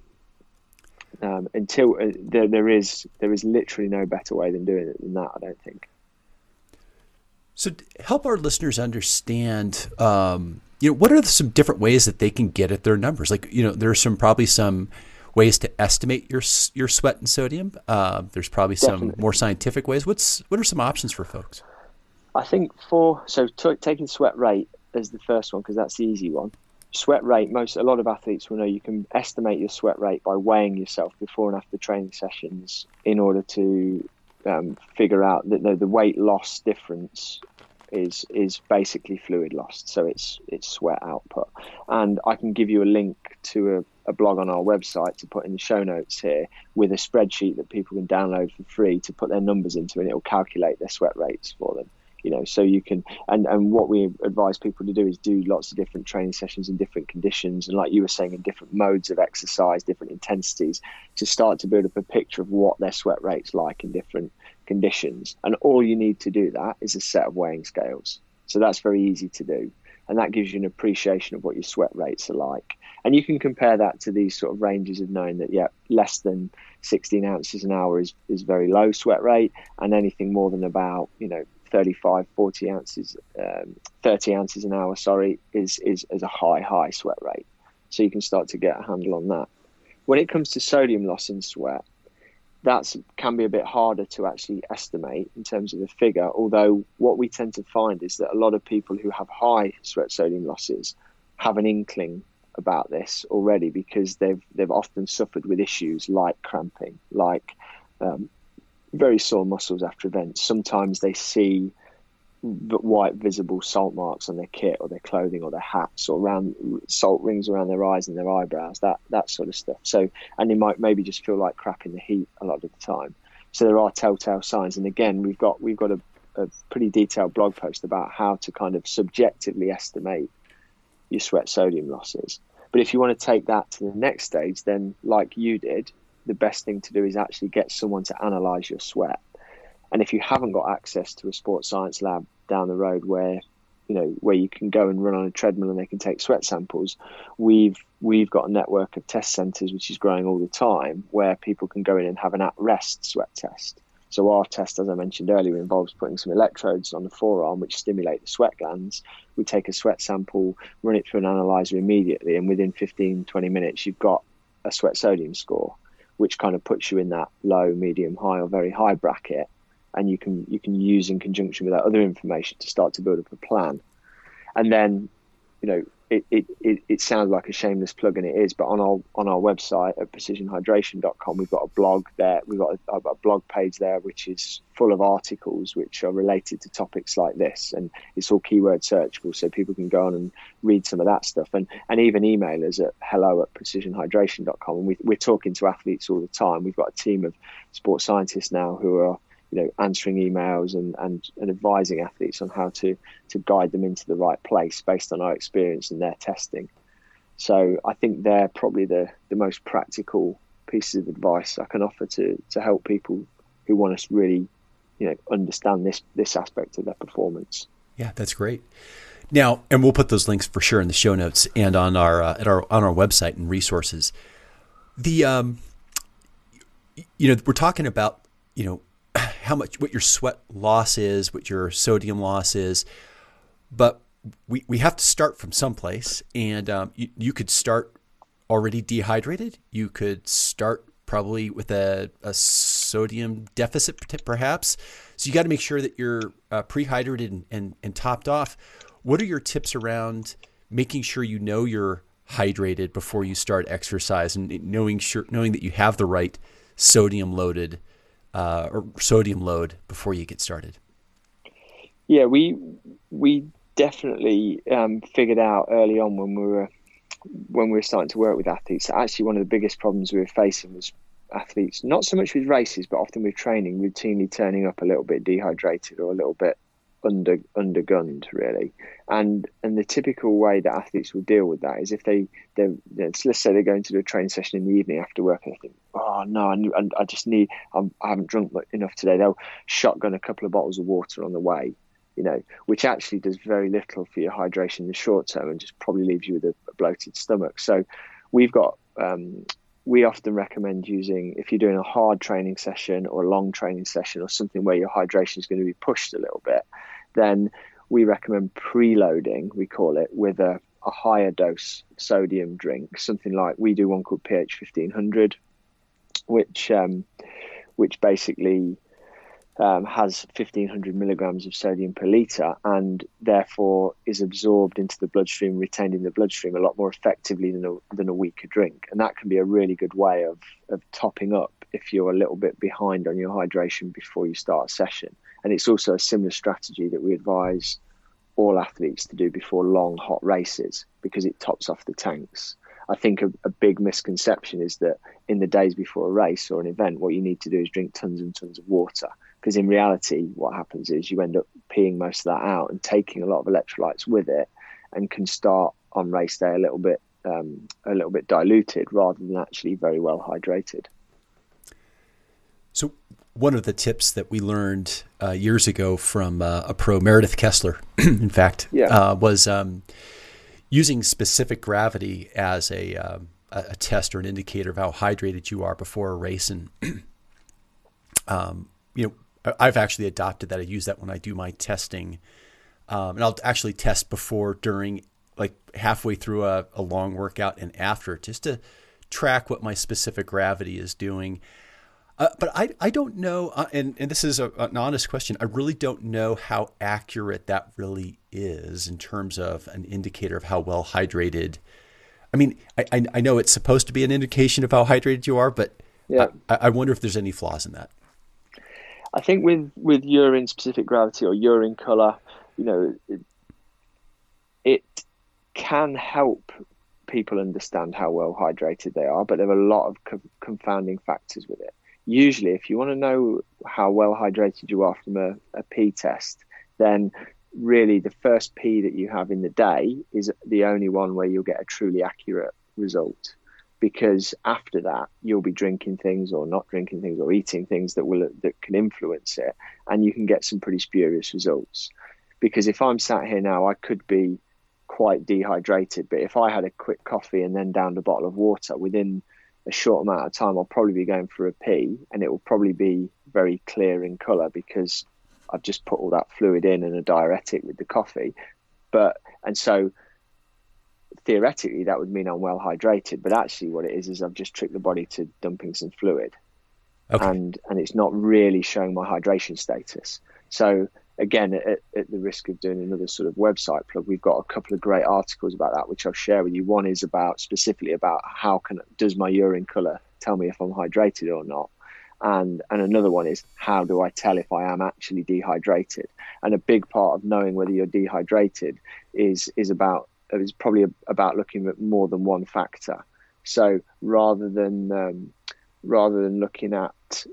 Until there is literally no better way than doing it than that, I don't think. So help our listeners understand, what are some different ways that they can get at their numbers? Like, there's probably some ways to estimate your sweat and sodium. There's probably some more scientific ways. What are some options for folks? I think taking sweat rate as the first one, because that's the easy one. Sweat rate, a lot of athletes will know you can estimate your sweat rate by weighing yourself before and after training sessions in order to figure out that the weight loss difference is basically fluid lost, so it's sweat output. And I can give you a link to a blog on our website to put in the show notes here with a spreadsheet that people can download for free to put their numbers into, and it will calculate their sweat rates for them. So you can, and what we advise people to do is do lots of different training sessions in different conditions, and like you were saying, in different modes of exercise, different intensities, to start to build up a picture of what their sweat rate's like in different conditions. And all you need to do that is a set of weighing scales. So that's very easy to do, and that gives you an appreciation of what your sweat rates are like. And you can compare that to these sort of ranges of knowing that, less than 16 ounces an hour is very low sweat rate, and anything more than about 35, 40 ounces, 30 ounces an hour, is a high sweat rate. So you can start to get a handle on that. When it comes to sodium loss in sweat, that can be a bit harder to actually estimate in terms of the figure. Although what we tend to find is that a lot of people who have high sweat sodium losses have an inkling about this already, because they've often suffered with issues like cramping, like very sore muscles after events. Sometimes they see white visible salt marks on their kit or their clothing or their hats, or around salt rings around their eyes and their eyebrows, that sort of stuff. So, and they might maybe just feel like crap in the heat a lot of the time. So there are telltale signs. And again, we've got a pretty detailed blog post about how to kind of subjectively estimate your sweat sodium losses. But if you want to take that to the next stage, then like you did, the best thing to do is actually get someone to analyze your sweat. And if you haven't got access to a sports science lab down the road where you can go and run on a treadmill and they can take sweat samples, we've got a network of test centers which is growing all the time, where people can go in and have an at-rest sweat test. So our test, as I mentioned earlier, involves putting some electrodes on the forearm which stimulate the sweat glands. We take a sweat sample, run it through an analyzer immediately, and within 15-20 minutes you've got a sweat sodium score, which kind of puts you in that low, medium, high or very high bracket. And you can use in conjunction with that other information to start to build up a plan. And then, it sounds like a shameless plug, and it is, but on our website at precisionhydration.com, we've got a blog there. We've got a blog page there which is full of articles which are related to topics like this, and it's all keyword searchable, so people can go on and read some of that stuff, and even email us at hello@precisionhydration.com. And we're talking to athletes all the time. We've got a team of sports scientists now who are answering emails and advising athletes on how to guide them into the right place based on our experience and their testing. So I think they're probably the most practical pieces of advice I can offer to help people who want to really, understand this aspect of their performance. Yeah, that's great. Now, and we'll put those links for sure in the show notes and on our on our website and resources. The we're talking about what your sweat loss is, what your sodium loss is, but we have to start from someplace, and you could start already dehydrated. You could start probably with a sodium deficit perhaps. So you got to make sure that you're prehydrated and topped off. What are your tips around making sure you're hydrated before you start exercise, and knowing that you have the right sodium load before you get started? Yeah, we definitely figured out early on when we were starting to work with athletes that actually one of the biggest problems we were facing was athletes, not so much with races, but often with training, routinely turning up a little bit dehydrated or a little bit undergunned, really. And the typical way that athletes will deal with that is if let's say they're going to do a training session in the evening after work, and they think, oh no, I haven't drunk enough today. They'll shotgun a couple of bottles of water on the way, which actually does very little for your hydration in the short term and just probably leaves you with a bloated stomach. So we often recommend using, if you're doing a hard training session or a long training session or something where your hydration is going to be pushed a little bit, then we recommend preloading, we call it, with a higher dose sodium drink, something like, we do one called pH 1500, which basically has 1500 milligrams of sodium per litre, and therefore is absorbed into the bloodstream, retained in the bloodstream a lot more effectively than a weaker drink. And that can be a really good way of topping up if you're a little bit behind on your hydration before you start a session. And it's also a similar strategy that we advise all athletes to do before long, hot races, because it tops off the tanks. I think a big misconception is that in the days before a race or an event, what you need to do is drink tons and tons of water. Because in reality, what happens is you end up peeing most of that out and taking a lot of electrolytes with it, and can start on race day a little bit diluted rather than actually very well hydrated. So one of the tips that we learned years ago from a pro, Meredith Kessler, in fact, was using specific gravity as a test or an indicator of how hydrated you are before a race. And I've actually adopted that. I use that when I do my testing, and I'll actually test before, during, like halfway through a long workout and after, just to track what my specific gravity is doing. But I don't know, and this is an honest question, I really don't know how accurate that really is in terms of an indicator of how well hydrated. I mean, I know it's supposed to be an indication of how hydrated you are, but yeah. I wonder if there's any flaws in that. I think with urine specific gravity or urine color, it can help people understand how well hydrated they are, but there are a lot of confounding factors with it. Usually, if you want to know how well hydrated you are from a pee test, then really the first pee that you have in the day is the only one where you'll get a truly accurate result, because after that you'll be drinking things or not drinking things or eating things that can influence it, and you can get some pretty spurious results. Because if I'm sat here now, I could be quite dehydrated, but if I had a quick coffee and then downed a bottle of water, within a short amount of time I'll probably be going for a pee, and it will probably be very clear in colour because I've just put all that fluid in and a diuretic with the coffee. And so theoretically that would mean I'm well hydrated, but actually what it is I've just tricked the body to dumping some fluid. Okay. And it's not really showing my hydration status. So again, at the risk of doing another sort of website plug, we've got a couple of great articles about that, which I'll share with you. One is specifically about does my urine colour tell me if I'm hydrated or not? And another one is, how do I tell if I am actually dehydrated? And a big part of knowing whether you're dehydrated is probably about looking at more than one factor. So rather than looking at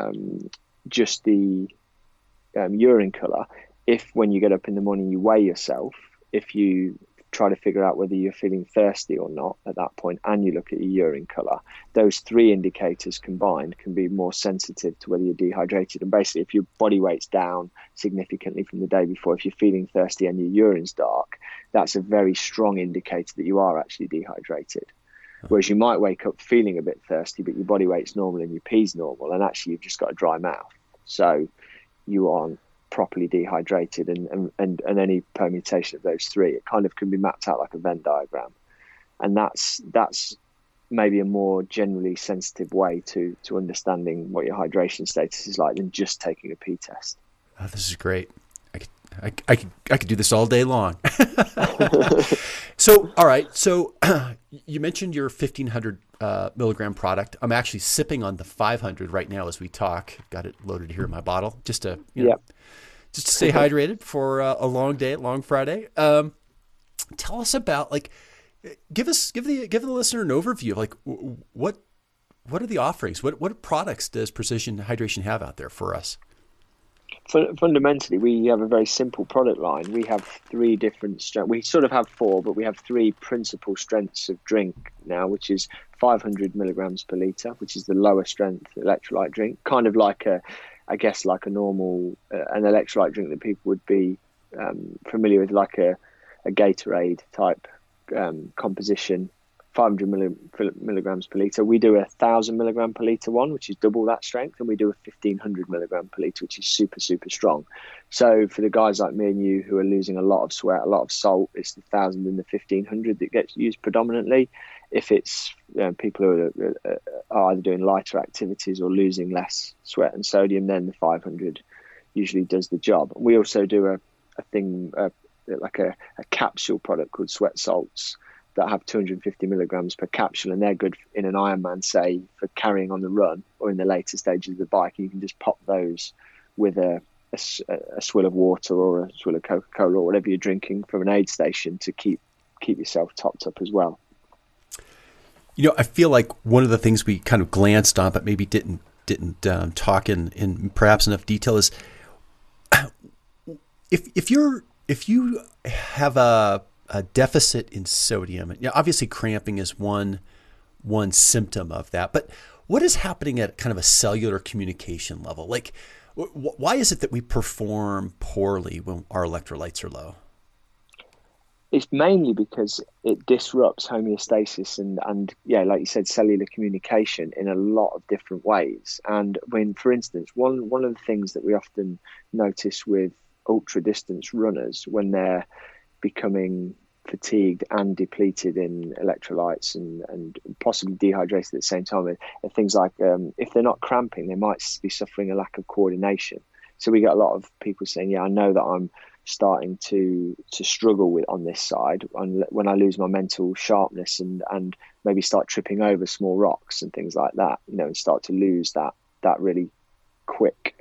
just the urine colour, if when you get up in the morning you weigh yourself, if you try to figure out whether you're feeling thirsty or not at that point, and you look at your urine colour, those three indicators combined can be more sensitive to whether you're dehydrated. And basically, if your body weight's down significantly from the day before, if you're feeling thirsty and your urine's dark, that's a very strong indicator that you are actually dehydrated. Whereas you might wake up feeling a bit thirsty, but your body weight's normal and your pee's normal, and actually you've just got a dry mouth. So you aren't properly dehydrated, and any permutation of those three, it kind of can be mapped out like a Venn diagram. And that's maybe a more generally sensitive way to understanding what your hydration status is like than just taking a pee test. Oh, this is great. I could do this all day long. So, all right. So you mentioned your 1,500 milligram product. I'm actually sipping on the 500 right now as we talk. Got it loaded here in my bottle just to just to stay hydrated for a long day, long Friday. Tell us about, give the listener an overview of what are the offerings? What products does Precision Hydration have out there for us? Fundamentally, we have a very simple product line. We have three different strengths. We sort of have four, but we have three principal strengths of drink now, which is 500 milligrams per litre, which is the lower strength electrolyte drink, kind of like a normal an electrolyte drink that people would be familiar with, like a Gatorade type composition. 500 milligrams per litre. We do 1,000 milligram per litre one, which is double that strength, and we do 1,500 milligram per litre, which is super, super strong. So for the guys like me and you who are losing a lot of sweat, a lot of salt, it's the 1,000 and the 1,500 that gets used predominantly. If it's people who are either doing lighter activities or losing less sweat and sodium, then the 500 usually does the job. We also do a capsule product called Sweat Salts that have 250 milligrams per capsule, and they're good in an Ironman, say, for carrying on the run or in the later stages of the bike. And you can just pop those with a swill of water or a swill of Coca-Cola or whatever you're drinking from an aid station to keep yourself topped up as well. I feel like one of the things we kind of glanced on, but maybe didn't talk in perhaps enough detail is if you have a deficit in sodium. Obviously cramping is one symptom of that, but what is happening at kind of a cellular communication level? Why is it that we perform poorly when our electrolytes are low? It's mainly because it disrupts homeostasis and like you said, cellular communication in a lot of different ways. And when, for instance, one of the things that we often notice with ultra distance runners when they're becoming fatigued and depleted in electrolytes and possibly dehydrated at the same time, and things like if they're not cramping, they might be suffering a lack of coordination. So we get a lot of people saying, I know that I'm starting to struggle with on this side when I lose my mental sharpness and maybe start tripping over small rocks and things like that, and start to lose that really quick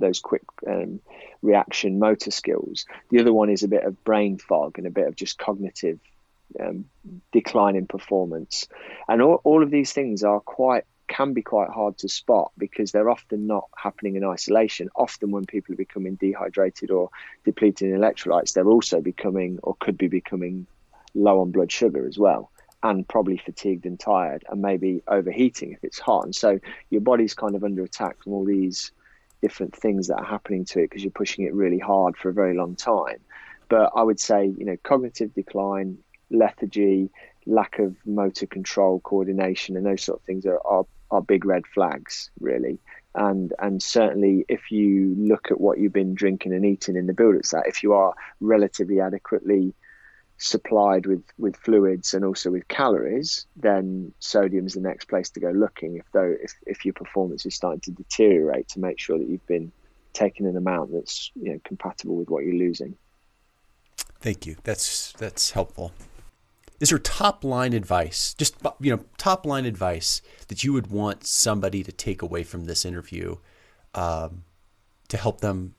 reaction motor skills. The other one is a bit of brain fog and a bit of just cognitive decline in performance. And all of these things can be quite hard to spot because they're often not happening in isolation. Often when people are becoming dehydrated or depleted in electrolytes, they're also becoming or could be becoming low on blood sugar as well, and probably fatigued and tired, and maybe overheating if it's hot. And so your body's kind of under attack from all these different things that are happening to it because you're pushing it really hard for a very long time. But I would say, cognitive decline, lethargy, lack of motor control, coordination, and those sort of things are big red flags, really. And certainly if you look at what you've been drinking and eating in the build-up to that, if you are relatively adequately supplied with fluids and also with calories, then sodium is the next place to go looking if your performance is starting to deteriorate, to make sure that you've been taking an amount that's compatible with what you're losing. Thank you. That's helpful. Is there top line advice, top line advice that you would want somebody to take away from this interview, to help them,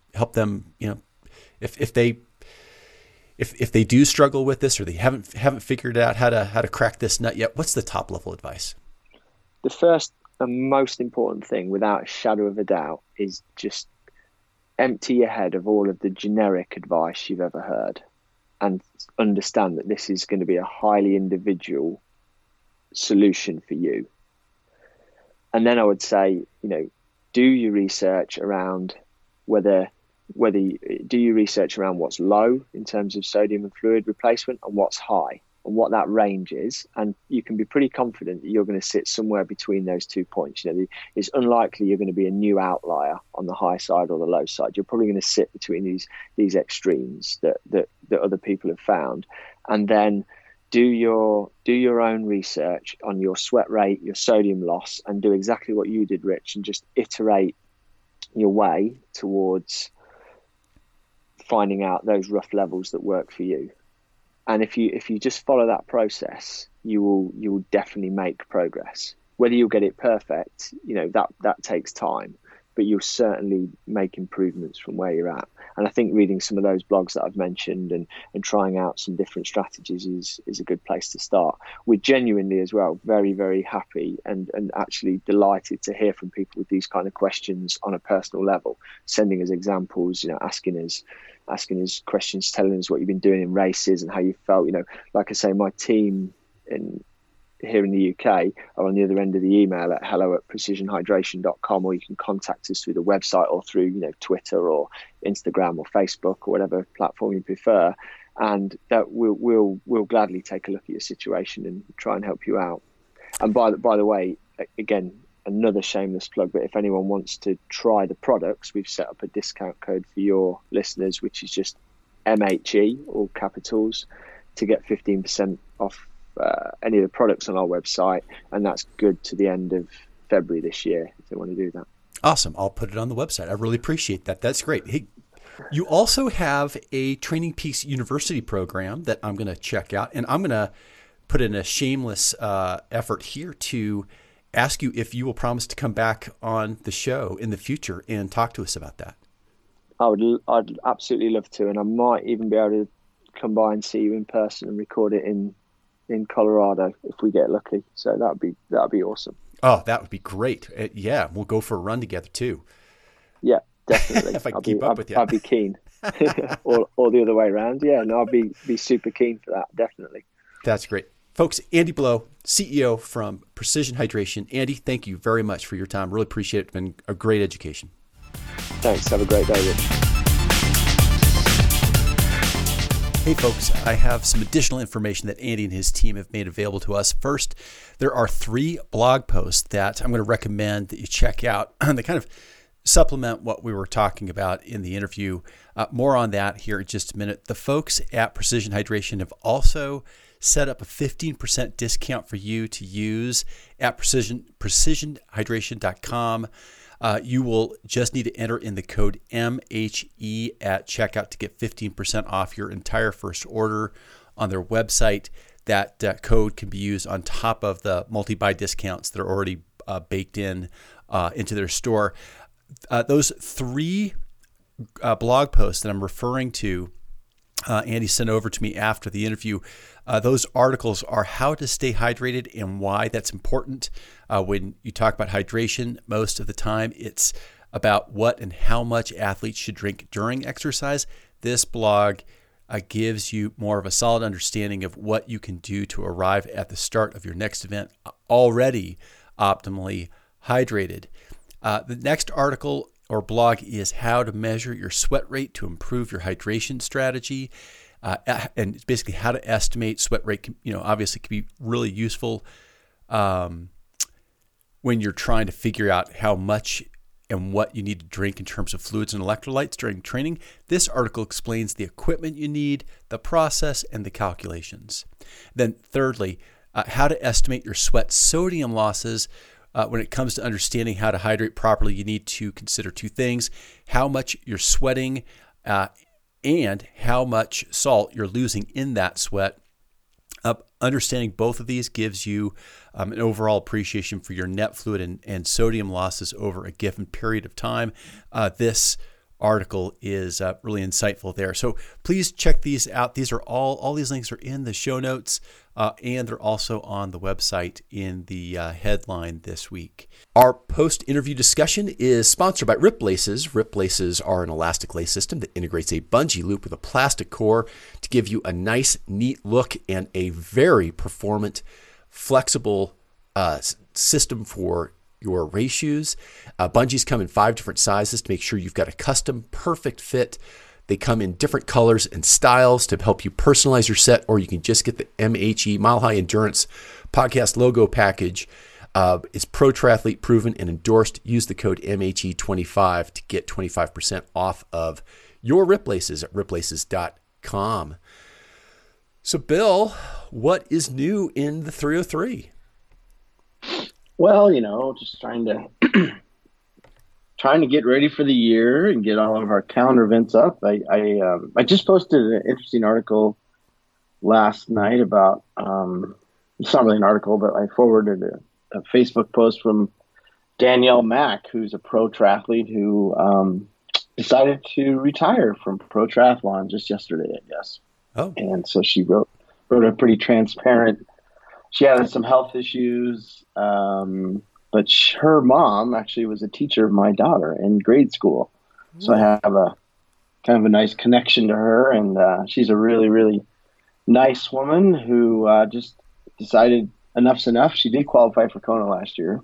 if they do struggle with this or they haven't figured out how to crack this nut yet? What's the top level advice? The first and most important thing, without a shadow of a doubt, is just empty your head of all of the generic advice you've ever heard, and understand that this is going to be a highly individual solution for you. And then I would say, do your research around do your research around what's low in terms of sodium and fluid replacement and what's high and what that range is. And you can be pretty confident that you're going to sit somewhere between those 2 points. It's unlikely you're going to be a new outlier on the high side or the low side. You're probably going to sit between these extremes that other people have found. And then do your own research on your sweat rate, your sodium loss, and do exactly what you did, Rich, and just iterate your way towards finding out those rough levels that work for you. And if you just follow that process, you will definitely make progress. Whether you'll get it perfect, that takes time, but you'll certainly make improvements from where you're at. And I think reading some of those blogs that I've mentioned and trying out some different strategies is a good place to start. We're genuinely as well very, very happy and actually delighted to hear from people with these kind of questions on a personal level, sending us examples, asking us questions, telling us what you've been doing in races and how you felt. Like I say, my team here in the UK are on the other end of the email at hello@precisionhydration.com, or you can contact us through the website or through Twitter or Instagram or Facebook or whatever platform you prefer, and that we'll gladly take a look at your situation and try and help you out. And by the way, again, another shameless plug, but if anyone wants to try the products, we've set up a discount code for your listeners, which is just MHE, all capitals, to get 15% off any of the products on our website, and that's good to the end of February this year if they want to do that. Awesome. I'll put it on the website. I really appreciate that. That's great. Hey, you also have a Training Peaks University program that I'm going to check out, and I'm going to put in a shameless effort here to ask you if you will promise to come back on the show in the future and talk to us about that. I'd absolutely love to, and I might even be able to come by and see you in person and record it in Colorado if we get lucky. So that'd be awesome. Oh, that would be great. Yeah, we'll go for a run together too. Yeah, definitely. If I can keep up with you. I'd be keen. or the other way around. Yeah, no, I'd be super keen for that, definitely. That's great. Folks, Andy Blow, CEO from Precision Hydration. Andy, thank you very much for your time. Really appreciate it. It's been a great education. Thanks. Have a great day, Rich. Hey folks, I have some additional information that Andy and his team have made available to us. First, there are 3 blog posts that I'm going to recommend that you check out. They kind of supplement what we were talking about in the interview. More on that here in just a minute. The folks at Precision Hydration have also set up a 15% discount for you to use at precisionhydration.com. You will just need to enter in the code MHE at checkout to get 15% off your entire first order on their website. That code can be used on top of the multi-buy discounts that are already baked in into their store. those 3 blog posts that I'm referring to, Andy sent over to me after the interview. Those articles are how to stay hydrated and why that's important. When you talk about hydration, most of the time it's about what and how much athletes should drink during exercise. This blog gives you more of a solid understanding of what you can do to arrive at the start of your next event already optimally hydrated. The next article or blog is how to measure your sweat rate to improve your hydration strategy. And basically how to estimate sweat rate, obviously can be really useful when you're trying to figure out how much and what you need to drink in terms of fluids and electrolytes during training. This article explains the equipment you need, the process, and the calculations. Then thirdly, how to estimate your sweat sodium losses. When it comes to understanding how to hydrate properly, you need to consider 2 things: how much you're sweating and how much salt you're losing in that sweat. Understanding both of these gives you an overall appreciation for your net fluid and sodium losses over a given period of time. This article is really insightful there. So please check these out. These are all these links are in the show notes, and they're also on the website in the headline this week. Our post-interview discussion is sponsored by Rip Laces. Rip Laces are an elastic lace system that integrates a bungee loop with a plastic core to give you a nice, neat look and a very performant, flexible system for your race shoes. Bungees come in 5 different sizes to make sure you've got a custom, perfect fit. They come in different colors and styles to help you personalize your set, or you can just get the MHE, Mile High Endurance Podcast logo package. It's Pro Triathlete proven and endorsed. Use the code MHE25 to get 25% off of your Rip Laces at riplaces.com. So, Bill, what is new in the 303? Well, just trying to get ready for the year and get all of our calendar events up. I just posted an interesting article last night about it's not really an article, but I forwarded a Facebook post from Danielle Mack, who's a pro triathlete who decided to retire from pro triathlon just yesterday, I guess. Oh, and so she wrote a pretty transparent. She had some health issues, but her mom actually was a teacher of my daughter in grade school. So I have a kind of a nice connection to her, and she's a really, really nice woman who just decided enough's enough. She did qualify for Kona last year,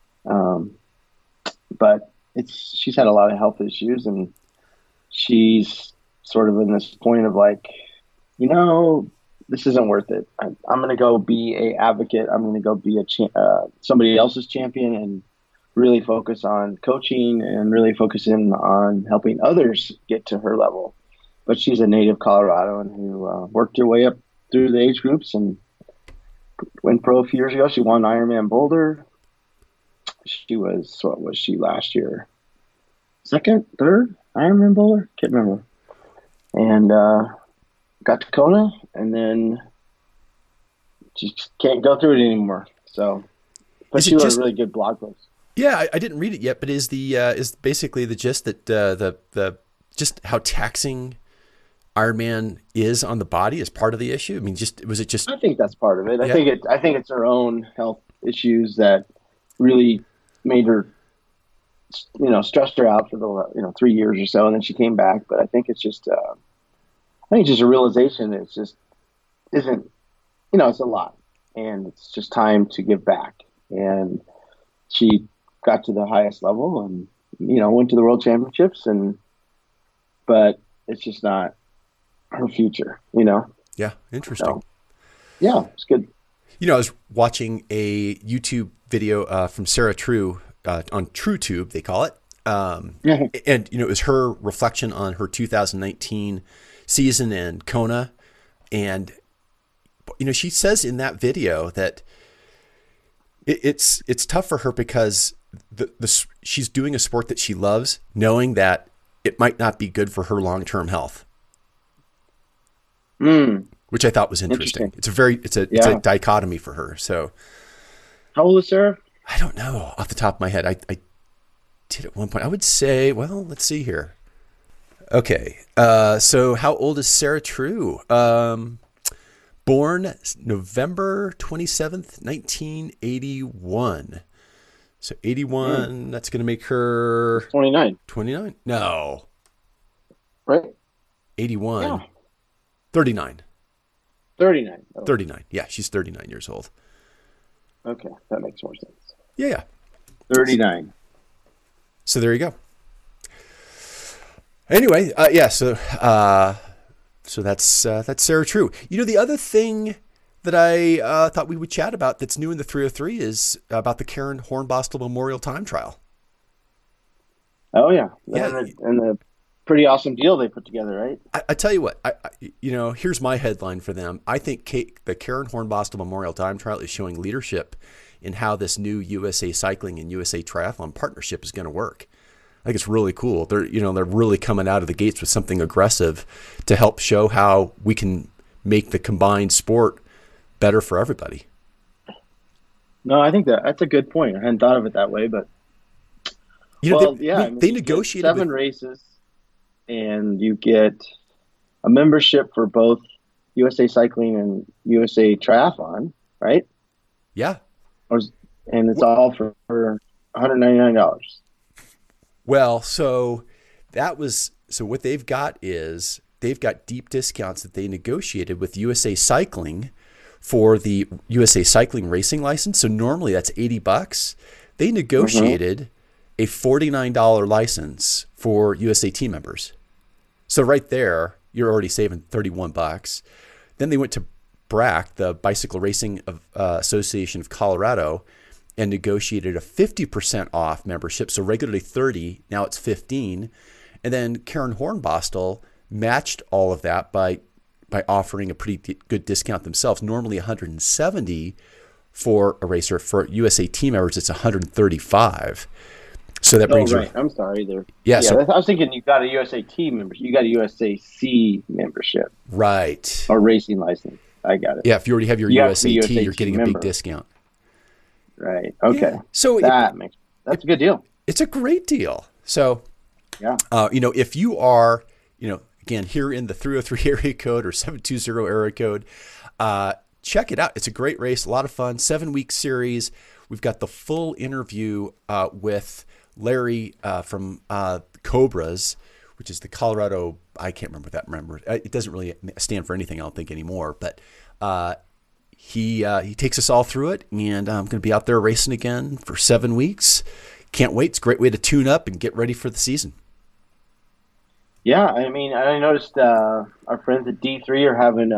but she's had a lot of health issues, and she's sort of in this point of like, this isn't worth it. I'm going to go be a advocate. I'm going to go be somebody else's champion and really focus on coaching and really focusing on helping others get to her level. But she's a native Coloradoan who worked her way up through the age groups and went pro a few years ago. She won Ironman Boulder. What was she last year? 2nd, 3rd Ironman Boulder? Can't remember. And got to Kona, and then she can't go through it anymore. So, but she wrote a really good blog post. Yeah, I didn't read it yet, but is basically the gist that the just how taxing Ironman is on the body is part of the issue? I mean, was it just? I think that's part of it. Yeah. I think it's her own health issues that really made her, stressed her out for the 3 years or so, and then she came back. But I think it's just. I think just a realization that it's just isn't, it's a lot, and it's just time to give back. And she got to the highest level and, went to the World Championships, but it's just not her future, Yeah, interesting. So, yeah, it's good. I was watching a YouTube video from Sarah True on TrueTube, they call it. And, it was her reflection on her 2019 season in Kona. And, she says in that video that it's tough for her because she's doing a sport that she loves, knowing that it might not be good for her long-term health. Which I thought was interesting. It's a dichotomy for her. So how old is Sarah? I don't know off the top of my head. did at one point. I would say, well, let's see here. Okay. So how old is Sarah True? Born November 27th, 1981. So 81, that's going to make her 29. 29? No. Right? 81. Yeah. 39. 39. Oh, 39. Yeah, she's 39 years old. okay. That makes more sense. Yeah. 39. So there you go. Anyway, so that's Sarah True. You know, the other thing that I thought we would chat about that's new in the 303 is about the Karen Hornbostel Memorial Time Trial. Oh, yeah. Yeah. And the pretty awesome deal they put together, right? I tell you what, here's my headline for them. I think the Karen Hornbostel Memorial Time Trial is showing leadership in how this new USA Cycling and USA Triathlon partnership is going to work. I think it's really cool. They're really coming out of the gates with something aggressive to help show how we can make the combined sport better for everybody. No, I think that's a good point. I hadn't thought of it that way, but They negotiated 7 races, and you get a membership for both USA Cycling and USA Triathlon, right? Yeah. And it's all for $199. Well, so what they've got is they've got deep discounts that they negotiated with USA Cycling for the USA Cycling racing license. So normally that's $80. They negotiated a $49 license for USA team members. So right there, you're already saving $31. Then they went to BRAC, the Bicycle Racing Association of Colorado, and negotiated a 50% off membership. So regularly $30, now it's $15. And then Karen Hornbostel matched all of that by offering a pretty good discount themselves. Normally $170 for a racer. For USA team members, it's $135. So that brings right. I'm sorry there. Yeah, so, I was thinking you got a USA team membership. You got a USAC membership. Right. Or racing license. I got it. Yeah, if you already have your USAT, you're getting a big discount. Right. Okay. Yeah. So that's a good deal. It's a great deal. So, yeah. If you are, again, here in the 303 area code or 720 area code, check it out. It's a great race, a lot of fun, 7-week series. We've got the full interview with Larry from Cobras, which is the Colorado. I can't remember it doesn't really stand for anything, I don't think, anymore. But he takes us all through it, and I'm going to be out there racing again for 7 weeks. Can't wait. It's a great way to tune up and get ready for the season. Yeah, I mean, I noticed our friends at D3 are having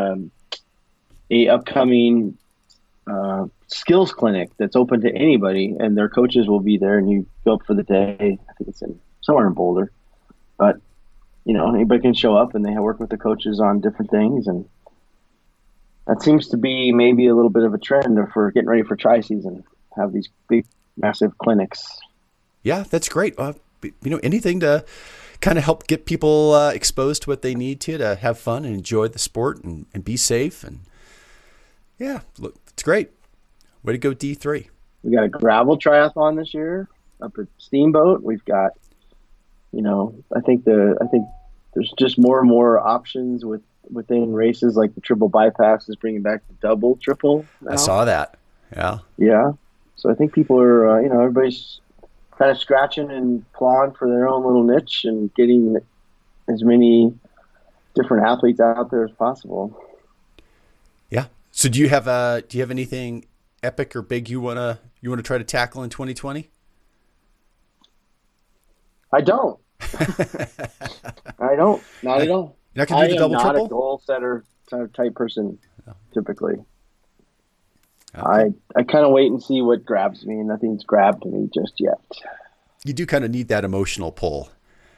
a upcoming skills clinic that's open to anybody, and their coaches will be there, and you go up for the day. I think it's somewhere in Boulder, but anybody can show up, and they work with the coaches on different things, and that seems to be maybe a little bit of a trend for getting ready for tri-season. Have these big, massive clinics. Yeah, that's great. Anything to kind of help get people exposed to what they need to have fun and enjoy the sport and be safe. And yeah, look, it's great. Way to go, D3. We got a gravel triathlon this year up at Steamboat. We've got, I think there's just more and more options within races, like the triple bypass is bringing back the double, triple now. I saw that. Yeah. Yeah. So I think people are, everybody's kind of scratching and clawing for their own little niche and getting as many different athletes out there as possible. Yeah. So do you have anything epic or big you wanna try to tackle in 2020? I don't. I don't. Not at all. You're not gonna do the double, triple? I'm not a goal setter type person, typically. Okay. I kind of wait and see what grabs me. Nothing's grabbed me just yet. You do kind of need that emotional pull.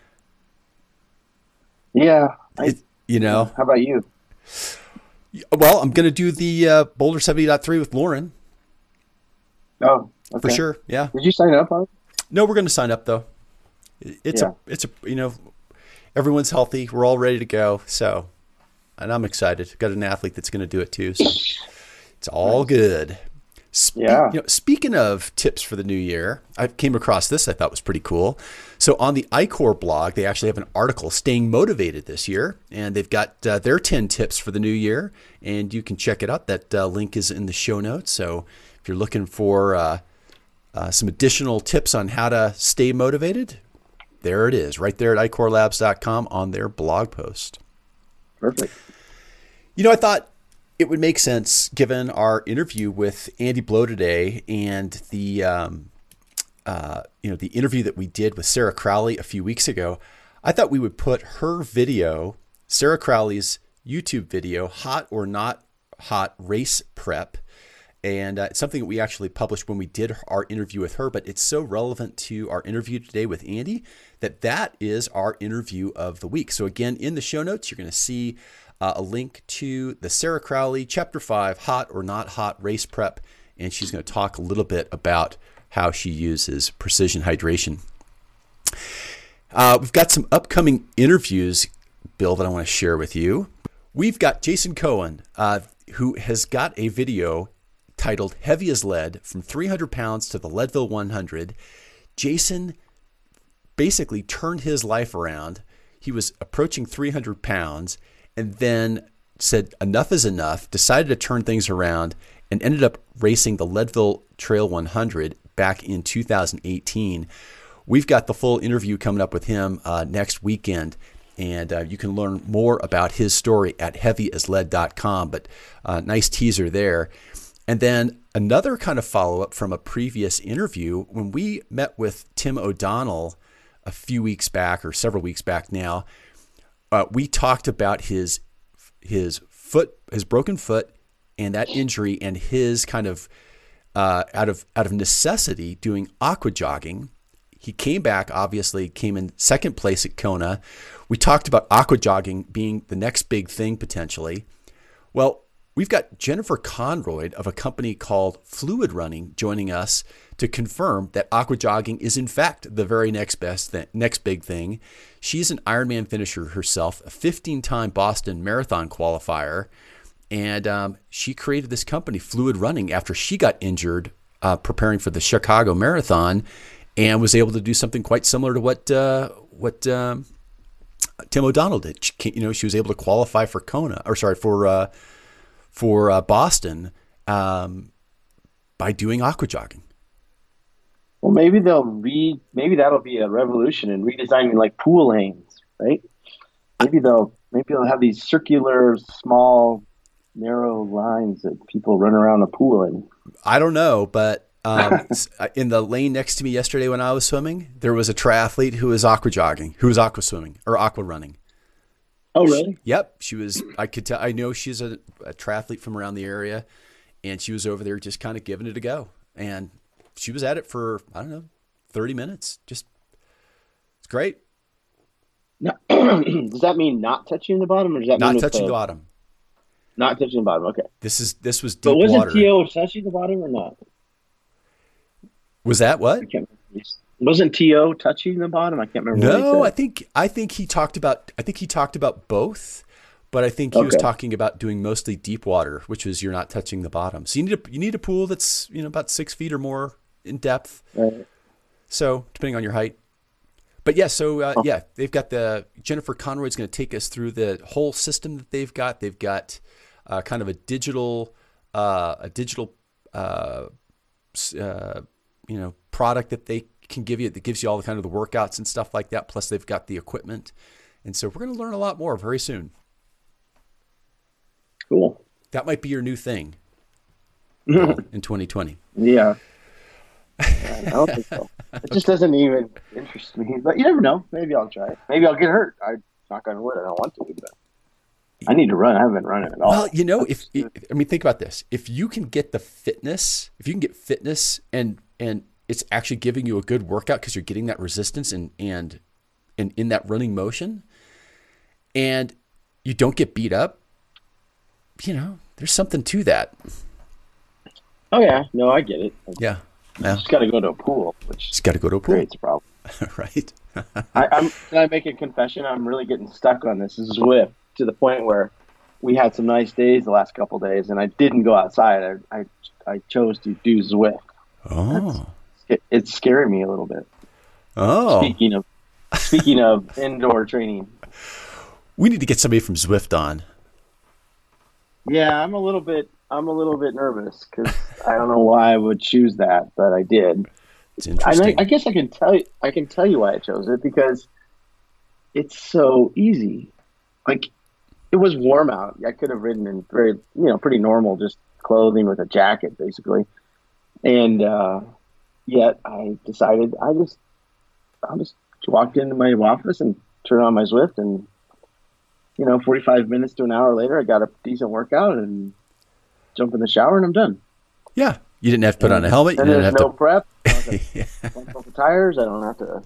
Yeah. How about you? Well, I'm going to do the Boulder 70.3 with Lauren. Oh, okay. For sure. Yeah. Did you sign up on it? No, we're going to sign up though. It's everyone's healthy. We're all ready to go. So, and I'm excited. Got an athlete that's going to do it too. So it's all good. Yeah. Speaking of tips for the new year, I came across this I thought was pretty cool. So on the iCore blog, they actually have an article, Staying Motivated This Year, and they've got their 10 tips for the new year, and you can check it out. That link is in the show notes. So if you're looking for some additional tips on how to stay motivated, there it is, right there at icorelabs.com on their blog post. Perfect. I thought it would make sense, given our interview with Andy Blow today and the the interview that we did with Sarah Crowley a few weeks ago. I thought we would put her video, Sarah Crowley's YouTube video, Hot or Not Hot Race Prep. And it's something that we actually published when we did our interview with her, but it's so relevant to our interview today with Andy that is our interview of the week. So again, in the show notes, you're going to see a link to the Sarah Crowley Chapter 5 Hot or Not Hot Race Prep, and she's going to talk a little bit about how she uses precision hydration. We've got some upcoming interviews, Bill, that I want to share with you. We've got Jason Cohen, who has got a video titled Heavy as Lead, From 300 Pounds to the Leadville 100. Jason basically turned his life around. He was approaching 300 pounds and then said enough is enough, decided to turn things around, and ended up racing the Leadville Trail 100 back in 2018. We've got the full interview coming up with him next weekend, and you can learn more about his story at heavyaslead.com, but nice teaser there. And then another kind of follow-up from a previous interview, when we met with Tim O'Donnell a few weeks back, or several weeks back now, we talked about his broken foot and that injury, and his kind of out of necessity doing aqua jogging. He came back, obviously came in second place at Kona. We talked about aqua jogging being the next big thing potentially. Well, we've got Jennifer Conroy of a company called Fluid Running joining us to confirm that aqua jogging is in fact the very next big thing. She's an Ironman finisher herself, a 15-time Boston Marathon qualifier, and she created this company, Fluid Running, after she got injured preparing for the Chicago Marathon, and was able to do something quite similar to what Tim O'Donnell did. She was able to qualify for for Boston by doing aqua jogging. Well, maybe that'll be a revolution in redesigning like pool lanes, right? Maybe they'll have these circular, small, narrow lines that people run around a pool in. I don't know, but in the lane next to me yesterday when I was swimming, there was a triathlete who was aqua jogging, who was aqua swimming or aqua running. Oh, really? Yep. She was, I could tell, I know she's a triathlete from around the area, and she was over there just kind of giving it a go. And she was at it for, 30 minutes. It's great. Now, does that mean not touching the bottom, or does that mean not touching the bottom? Not touching the bottom. Okay. This was deep but wasn't water. T.O. touching the bottom or not? Was that what? I can't remember. Wasn't T.O. touching the bottom? I can't remember. No, what he said. I think he talked about both, but I think he was talking about doing mostly deep water, which is you're not touching the bottom. So you need a pool that's about 6 feet or more in depth. Right. So depending on your height. But yeah, so they've got Jennifer Conroy's going to take us through the whole system that they've got. They've got kind of a digital product that they can give you that gives you all the kind of the workouts and stuff like that. Plus they've got the equipment. And so we're going to learn a lot more very soon. Cool. That might be your new thing in 2020. Yeah. I don't think so. It just doesn't even interest me. But you never know. Maybe I'll try it. Maybe I'll get hurt. I'm not going to wood. I don't want to, but I need to run. I haven't been running at all. Well, think about this. If you can get fitness and it's actually giving you a good workout because you're getting that resistance and in that running motion, and you don't get beat up, there's something to that. Oh yeah, no, I get it. Yeah. Just got to go to a pool, which creates a problem. Right. Can I make a confession? I'm really getting stuck on this Zwift to the point where we had some nice days the last couple of days, and I didn't go outside. I chose to do Zwift. Oh, It's scaring me a little bit. oh. Speaking of indoor training, We need to get somebody from Zwift on. yeah, I'm a little bit nervous because I don't know why I would choose that, but I did. It's interesting. I guess I can tell you why I chose it, because it's so easy. Like, it was warm out. I could have ridden in very, pretty normal, just clothing with a jacket, basically. And yet I decided I just walked into my office and turned on my Zwift, and 45 minutes to an hour later, I got a decent workout and jump in the shower, and I'm done. Yeah, you didn't have to put on a helmet. You And didn't there's have no to. prep. I don't have to pump up the tires. I don't have to.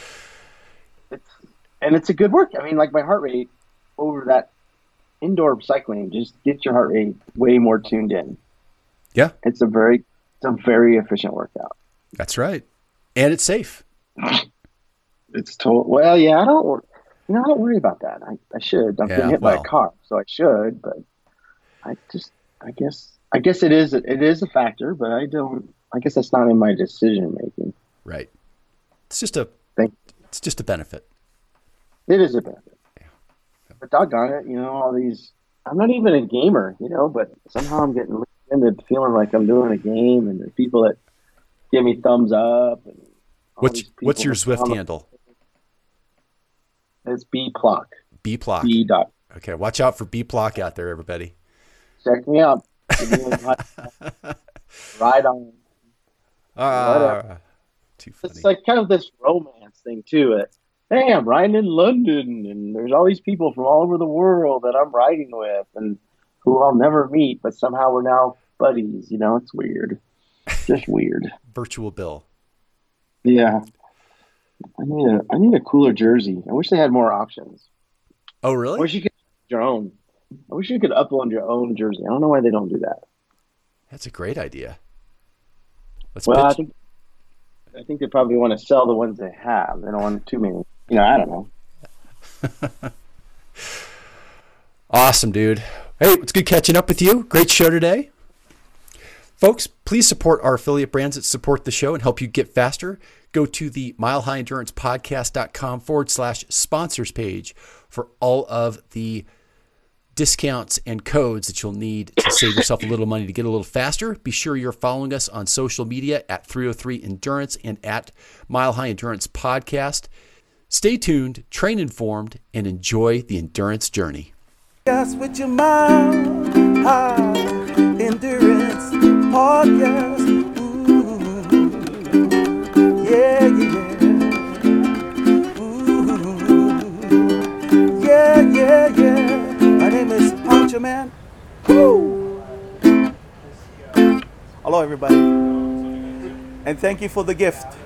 It's a good work. I mean, like, my heart rate over that indoor cycling just gets your heart rate way more tuned in. Yeah, It's a very efficient workout. that's right, and it's safe. It's total. Well, yeah, I don't worry about that. I should. I'm getting hit by a car, so I should. But I guess it is a factor, but I don't. I guess that's not in my decision making. Right. It's just a benefit. It is a benefit. Yeah. But doggone it, all these. I'm not even a gamer, but somehow I'm getting into feeling like I'm doing a game, and there's people that give me thumbs up. And What's your Zwift handle? It's B-Plock. B-Plock. B. Dot. Okay, watch out for B-Plock out there, everybody. Check me out. Ride on. Too funny. It's like kind of this romance thing too. Hey, I'm riding in London, and there's all these people from all over the world that I'm riding with, and who I'll never meet, but somehow we're now buddies. It's weird. Just weird. Virtual Bill. Yeah. I need a cooler jersey. I wish they had more options. Oh, really? I wish you could your own. I wish you could upload your own jersey. I don't know why they don't do that. That's a great idea. I think they probably want to sell the ones they have. They don't want too many. I don't know. Awesome, dude. Hey, it's good catching up with you. Great show today. Folks, please support our affiliate brands that support the show and help you get faster. Go to the milehighendurancepodcast.com/sponsors page for all of the discounts and codes that you'll need to save yourself a little money to get a little faster. Be sure you're following us on social media at 303 Endurance and at Mile High Endurance Podcast. Stay tuned, train informed, and enjoy the endurance journey. Yes, with your Mile High Endurance Podcast. Ooh, yeah, yeah. Ooh, yeah, yeah, yeah. My name is Poncho Man. Woo! Hello, everybody. And thank you for the gift.